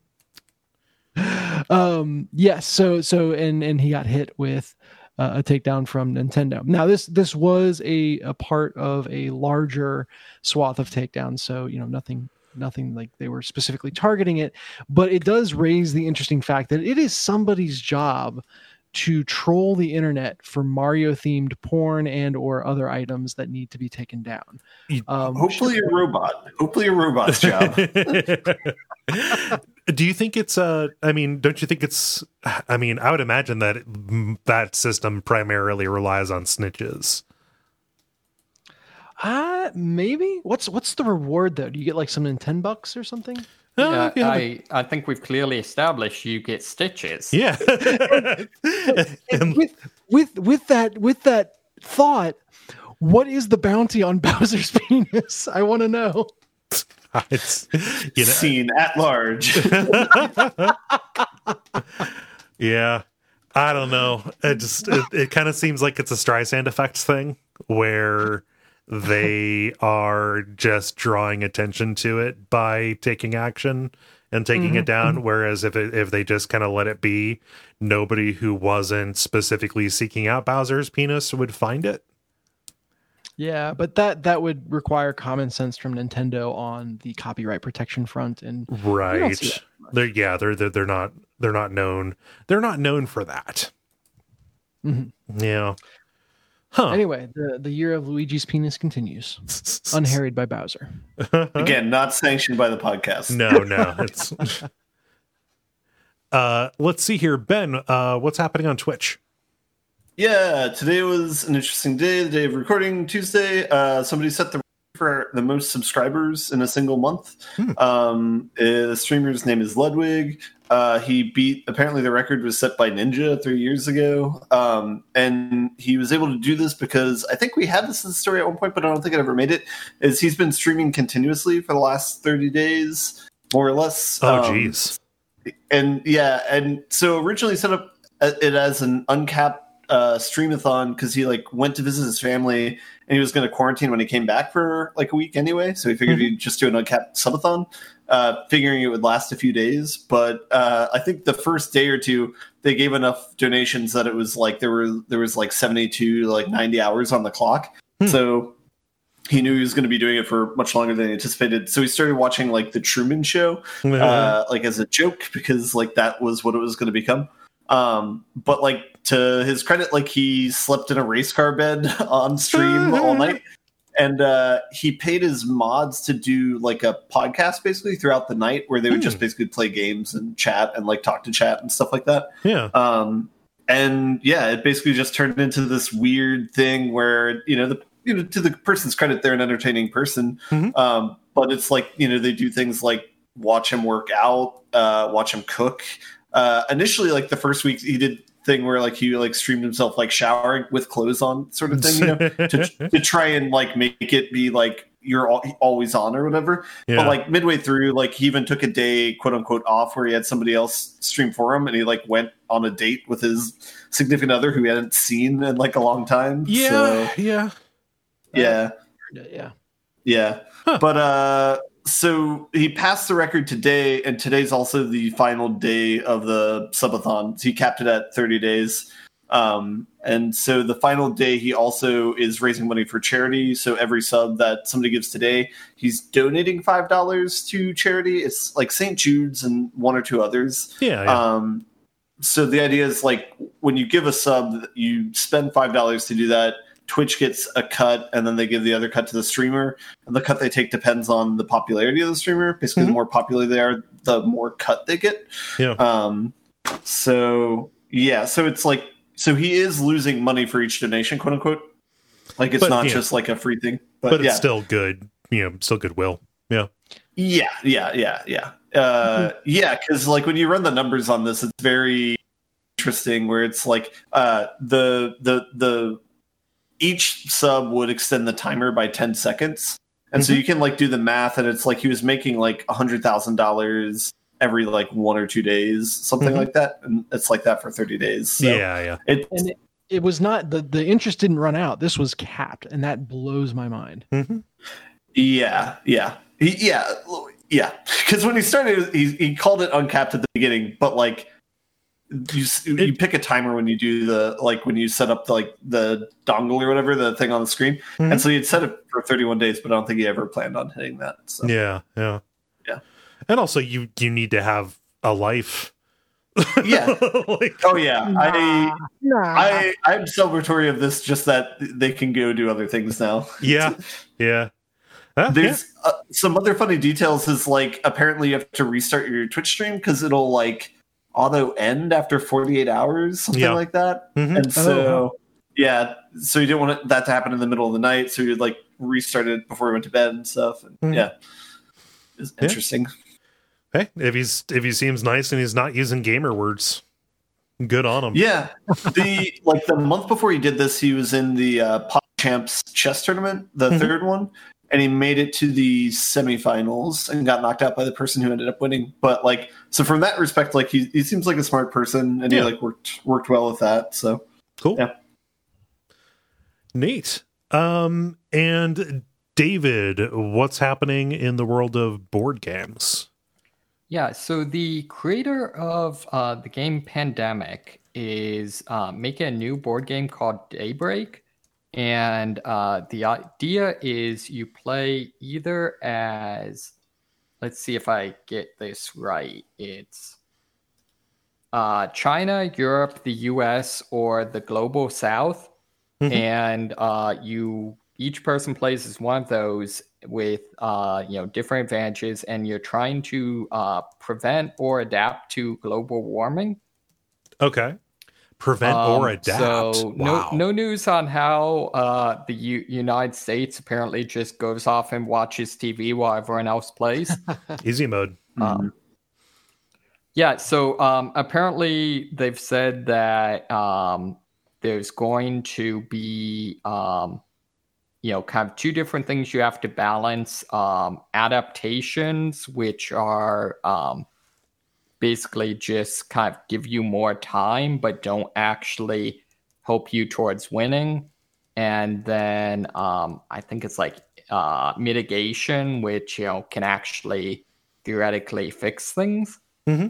um yes so so and and he got hit with uh, a takedown from Nintendo. Now this this was a a part of a larger swath of takedowns, so you know nothing nothing like they were specifically targeting it, but it does raise the interesting fact that it is somebody's job to troll the internet for Mario themed porn and or other items that need to be taken down. Um, Hopefully a robot. Hopefully a robot's job. Do you think it's uh I mean, don't you think it's I mean, I would imagine that it, that system primarily relies on snitches. Uh maybe. What's what's the reward though? Do you get like some ten bucks or something? Uh, Yeah, yeah, I, I think we've clearly established you get stitches. yeah. And with with with that with that thought, what is the bounty on Bowser's penis? I want to know. It's, you know, Scene at large. yeah. I don't know. It just it, it kind of seems like it's a Streisand effect thing where they are just drawing attention to it by taking action and taking Mm-hmm. it down. Whereas if it, if they just kind of let it be, nobody who wasn't specifically seeking out Bowser's penis would find it. Yeah, but that that would require common sense from Nintendo on the copyright protection front, and Right. see that much. They're yeah, they're, they're they're not they're not known they're not known for that. Mhm. Yeah. Huh. Anyway, the the year of Luigi's penis continues, unharried by Bowser. Again, not sanctioned by the podcast. No, no. It's uh let's see here. Ben, uh what's happening on Twitch? Yeah, today was an interesting day, the day of recording, Tuesday. Uh, somebody set the record for the most subscribers in a single month. Hmm. Um, uh, the streamer's name is Ludwig. Uh, he beat, apparently the record was set by Ninja three years ago. Um, and he was able to do this because I think we had this in the story at one point, but I don't think it ever made it, is he's been streaming continuously for the last thirty days, more or less. Oh Um, geez. and yeah, and so originally set up it as an uncapped uh streamathon because he like went to visit his family and he was going to quarantine when he came back for like a week anyway, so he figured Mm-hmm. he'd just do an uncapped subathon, uh figuring it would last a few days. But uh I think the first day or two they gave enough donations that it was like there were there was like seventy-two to like ninety hours on the clock. Hmm. So he knew he was going to be doing it for much longer than he anticipated, so he started watching like the Truman Show uh, like as a joke, because like that was what it was going to become. Um, but like to his credit, like he slept in a race car bed on stream all night, and uh, he paid his mods to do like a podcast basically throughout the night, where they would just Hmm. basically play games and chat and like talk to chat and stuff like that. Yeah. Um, and yeah, it basically just turned into this weird thing where, you know, the you know, to the person's credit, they're an entertaining person. Mhm. Um, but it's like, you know, they do things like watch him work out, uh, watch him cook. Uh, initially, like the first week, he did thing where like he like streamed himself like showering with clothes on, sort of thing, you know, to to try and like make it be like you're al- always on or whatever. Yeah. But like midway through, like he even took a day, quote unquote, off where he had somebody else stream for him, and he like went on a date with his significant other who he hadn't seen in like a long time. Yeah, So, yeah. yeah, Yeah. yeah. Huh. But uh, so he passed the record today, and today's also the final day of the subathon. So he capped it at thirty days. Um, and so the final day, he also is raising money for charity. So every sub that somebody gives today, he's donating five dollars to charity. It's like Saint Jude's and one or two others. Yeah, yeah. Um, so the idea is like when you give a sub, you spend five dollars to do that. Twitch gets a cut, and then they give the other cut to the streamer. And the cut they take depends on the popularity of the streamer. Basically, Mhm. the more popular they are, the more cut they get. Yeah. Um, so yeah, so it's like so he is losing money for each donation, quote unquote. Like it's But, not yeah. just like a free thing, but, but it's yeah. still good, you know, still goodwill. Yeah. Yeah, yeah, yeah, yeah. Uh, yeah, because like when you run the numbers on this, it's very interesting. Where it's like uh, the the the each sub would extend the timer by ten seconds, and so Mhm. you can like do the math, and it's like he was making like a hundred thousand dollars every like one or two days, something Mhm. like that, and it's like that for thirty days. So Yeah, yeah. it, And it, it was not the the interest didn't run out. This was capped, and that blows my mind. hmm Yeah, yeah, he, yeah, yeah. Because when he started, he, he called it uncapped at the beginning, but like you s- you It- pick a timer when you do the like when you set up the, like the dongle or whatever, the thing on the screen, Mhm. and so he'd set it for thirty-one days, but I don't think he ever planned on hitting that. So. Yeah, yeah. Yeah. And also you you need to have a life. Yeah. like, Oh yeah, I Nah. I I'm celebratory of this, just that they can go do other things now. yeah. Yeah. Huh, There's uh, some other funny details. Is like apparently you have to restart your Twitch stream because it'll like auto end after forty-eight hours, something Yeah. like that. yeah. Mhm. And so, Oh. yeah, so you didn't want it, that to happen in the middle of the night, so you'd like restart it before you went to bed and stuff. And Mhm. yeah, it's Yeah. interesting. Hey, if he's if he seems nice and he's not using gamer words, good on him. Yeah, the like the month before he did this, he was in the uh, Pod Champs chess tournament, the Mhm. third one, and he made it to the semifinals and got knocked out by the person who ended up winning. But like, so from that respect, like he he seems like a smart person, and Yeah. he like worked worked well with that. So Cool. Yeah. Neat. Um, and David, what's happening in the world of board games? Yeah, so the creator of uh, the game Pandemic is uh, making a new board game called Daybreak. And uh, the idea is you play either as, let's see if I get this right. It's uh, China, Europe, the U S, or the global South. Mhm. And uh, you each person plays as one of those with uh, you know different advantages, and you're trying to uh, prevent or adapt to global warming. Okay. Prevent or Um, adapt. So Wow. no no news on how uh, the U- United States apparently just goes off and watches T V while everyone else plays. Easy mode. Um, yeah, so um, apparently they've said that um, there's going to be, um, you know, kind of two different things you have to balance. Um, adaptations, which are um, basically just kind of give you more time, but don't actually help you towards winning. And then um, I think it's like uh, mitigation, which, you know, can actually theoretically fix things. Mhm.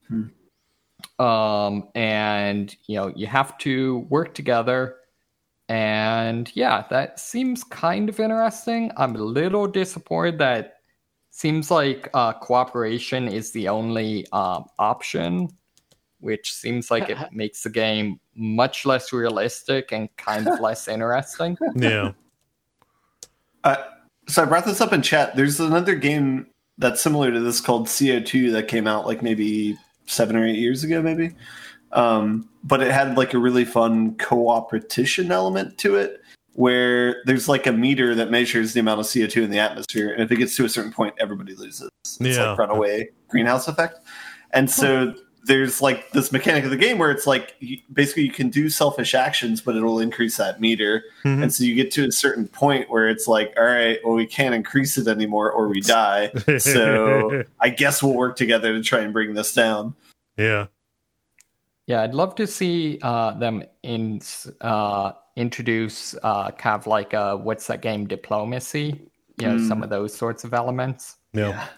Um, and you know, you have to work together. And yeah, that seems kind of interesting. I'm a little disappointed that seems like uh, cooperation is the only um, option, which seems like it makes the game much less realistic and kind of less interesting. Yeah. Uh, so I brought this up in chat. There's another game that's similar to this called C O two that came out like maybe seven or eight years ago, maybe. Um, but it had like a really fun co-opetition element to it. where there's like a meter that measures the amount of C O two in the atmosphere, and if it gets to a certain point, everybody loses. It's Yeah. like runaway greenhouse effect. And so there's like this mechanic of the game where it's like you, basically you can do selfish actions, but it'll increase that meter. Mhm. And so you get to a certain point where it's like, all right, well, we can't increase it anymore or we die. So I guess we'll work together to try and bring this down. Yeah. Yeah, I'd love to see uh, them in uh, introduce uh, kind of like a, what's that game, Diplomacy? You know, Mm. some of those sorts of elements. Yeah.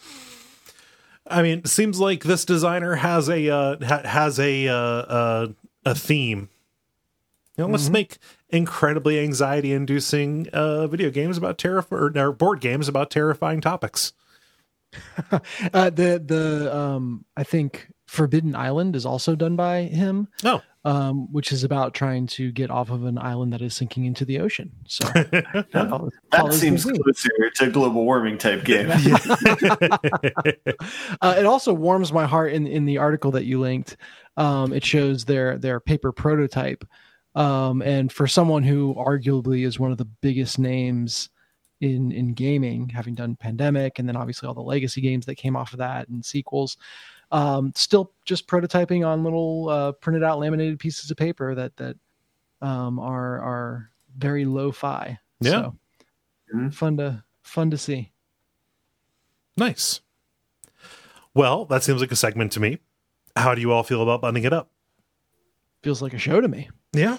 I mean, it seems like this designer has a uh, ha- has a uh, uh, a theme. You know, let's Mhm. make incredibly anxiety-inducing uh, video games about terrif- or, or board games about terrifying topics. uh, the the um, I think Forbidden Island is also done by him. Oh. Um, which is about trying to get off of an island that is sinking into the ocean. So follow- That follows seems the theme. closer to global warming type game. Uh, it also warms my heart in in the article that you linked. Um, it shows their their paper prototype, um, and for someone who arguably is one of the biggest names in in gaming, having done Pandemic and then obviously all the legacy games that came off of that and sequels, um, still just prototyping on little uh, printed out laminated pieces of paper that that um, are are very lo-fi. Yeah. So, Mhm. fun to fun to see. Nice. Well, that seems like a segment to me. How do you all feel about buttoning it up? Feels like a show to me. Yeah.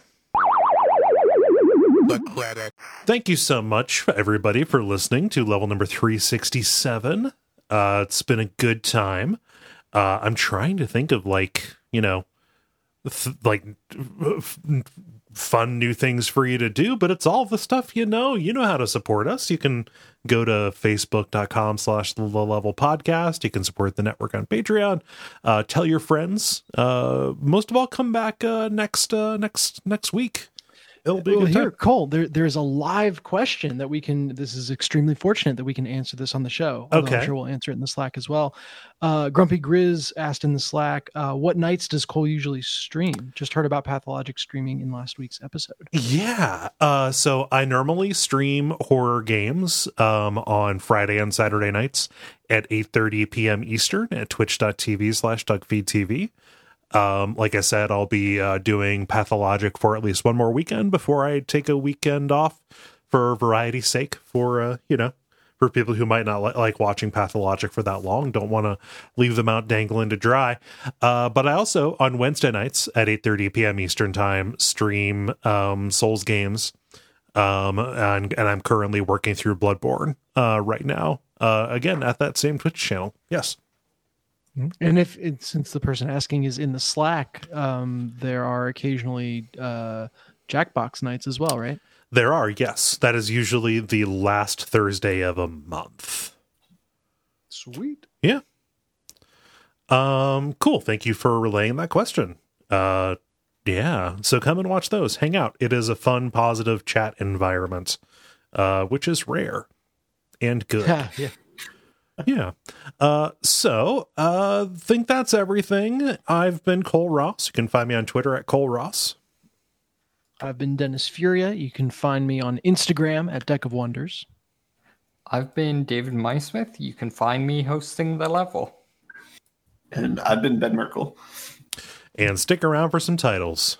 The credit. Thank you so much, everybody, for listening to level number three sixty-seven. Uh, it's been a good time. Uh, I'm trying to think of, like, you know, th- like f- fun new things for you to do, but it's all the stuff you know. You know how to support us. You can go to facebook.com slash the low level podcast. You can support the network on Patreon. Uh, tell your friends. Uh, most of all, come back uh, next uh, next next week. It'll be a Well, good here, time. Cole, there, there's a live question that we can. This is extremely fortunate that we can answer this on the show. although Okay. I'm sure we'll answer it in the Slack as well. Uh, Grumpy Grizz asked in the Slack, uh, what nights does Cole usually stream? Just heard about Pathologic streaming in last week's episode. Yeah. Uh, so I normally stream horror games um, on Friday and Saturday nights at eight thirty p.m. Eastern at twitch.tv slash DuckFeedTV. Um, like I said, I'll be uh, doing Pathologic for at least one more weekend before I take a weekend off for variety's sake, for, uh, you know, for people who might not li- like watching Pathologic for that long, don't want to leave them out dangling to dry. Uh, but I also, on Wednesday nights at eight thirty p.m. Eastern time, stream um, Souls games. Um, and, and I'm currently working through Bloodborne uh, right now, uh, again, at that same Twitch channel. Yes. And if it, since the person asking is in the Slack, um, there are occasionally uh, Jackbox nights as well, right? There are, yes. That is usually the last Thursday of a month. Sweet. Yeah. Um, cool. Thank you for relaying that question. Uh, yeah. So come and watch those. Hang out. It is a fun, positive chat environment, uh, which is rare and good. Yeah, yeah. Yeah. Uh, so, uh, think that's everything. I've been Cole Ross. You can find me on Twitter at Cole Ross. I've been Dennis Furia. You can find me on Instagram at Deck of Wonders. I've been David Mysmith. You can find me hosting the level. And I've been Ben Merkel. And stick around for some titles.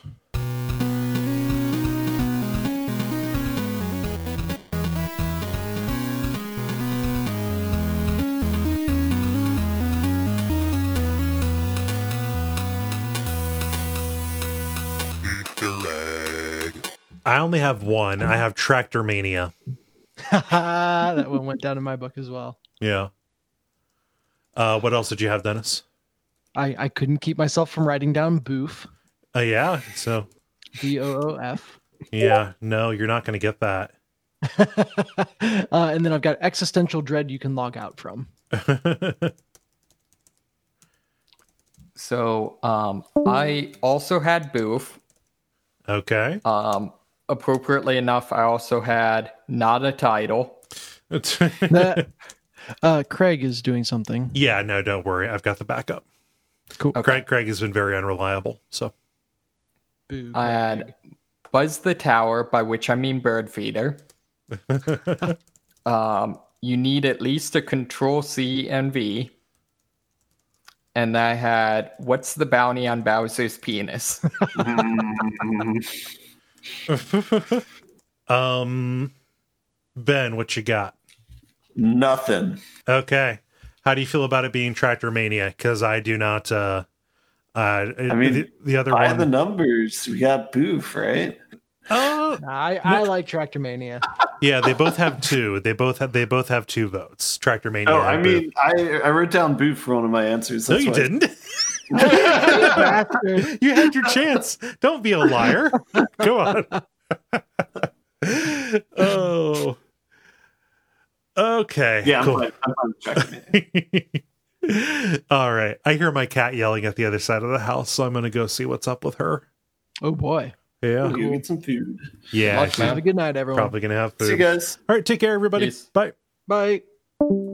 Easter egg. I only have one. I have Tractor Mania. That one went down in my book as well. Yeah. Uh, what else did you have, Dennis? I, I couldn't keep myself from writing down Boof, Uh, yeah. So, B O O F. yeah. No, you're not going to get that. uh, and then I've got Existential Dread you can log out from. So um, I also had Boof. Okay. Um, appropriately enough, I also had Not a Title. That, uh, Craig is doing something. Yeah, no, don't worry. I've got the backup. Cool. Okay. Craig Craig has been very unreliable. So Boo, I had Buzz the Tower, by which I mean Bird Feeder. um, you need at least a Control C and V. And I had, what's the bounty on Bowser's penis? um, Ben, what you got? Nothing. Okay. How do you feel about it being Tractor Mania? Because I do not. Uh, uh, I mean, the, the other by one. the numbers, we got Boof, right? Uh, I, I like Tractor Mania. yeah, they both have two. They both have. They both have two votes. Tractor Mania. Oh, I and mean, Boof. I I wrote down Boof for one of my answers. No, That's you why- didn't. Bastard. You had your chance. Don't be a liar. Come on. Oh. Okay. Yeah, I'm cool. fine. I'm fine with Tractor Mania. All right. I hear my cat yelling at the other side of the house, so I'm going to go see what's up with her. Oh boy. Yeah. Go get some food. Yeah. Luck, she's man. Have a good night, everyone. probably going to have food. See you guys. All right. Take care, everybody. Peace. Bye. Bye.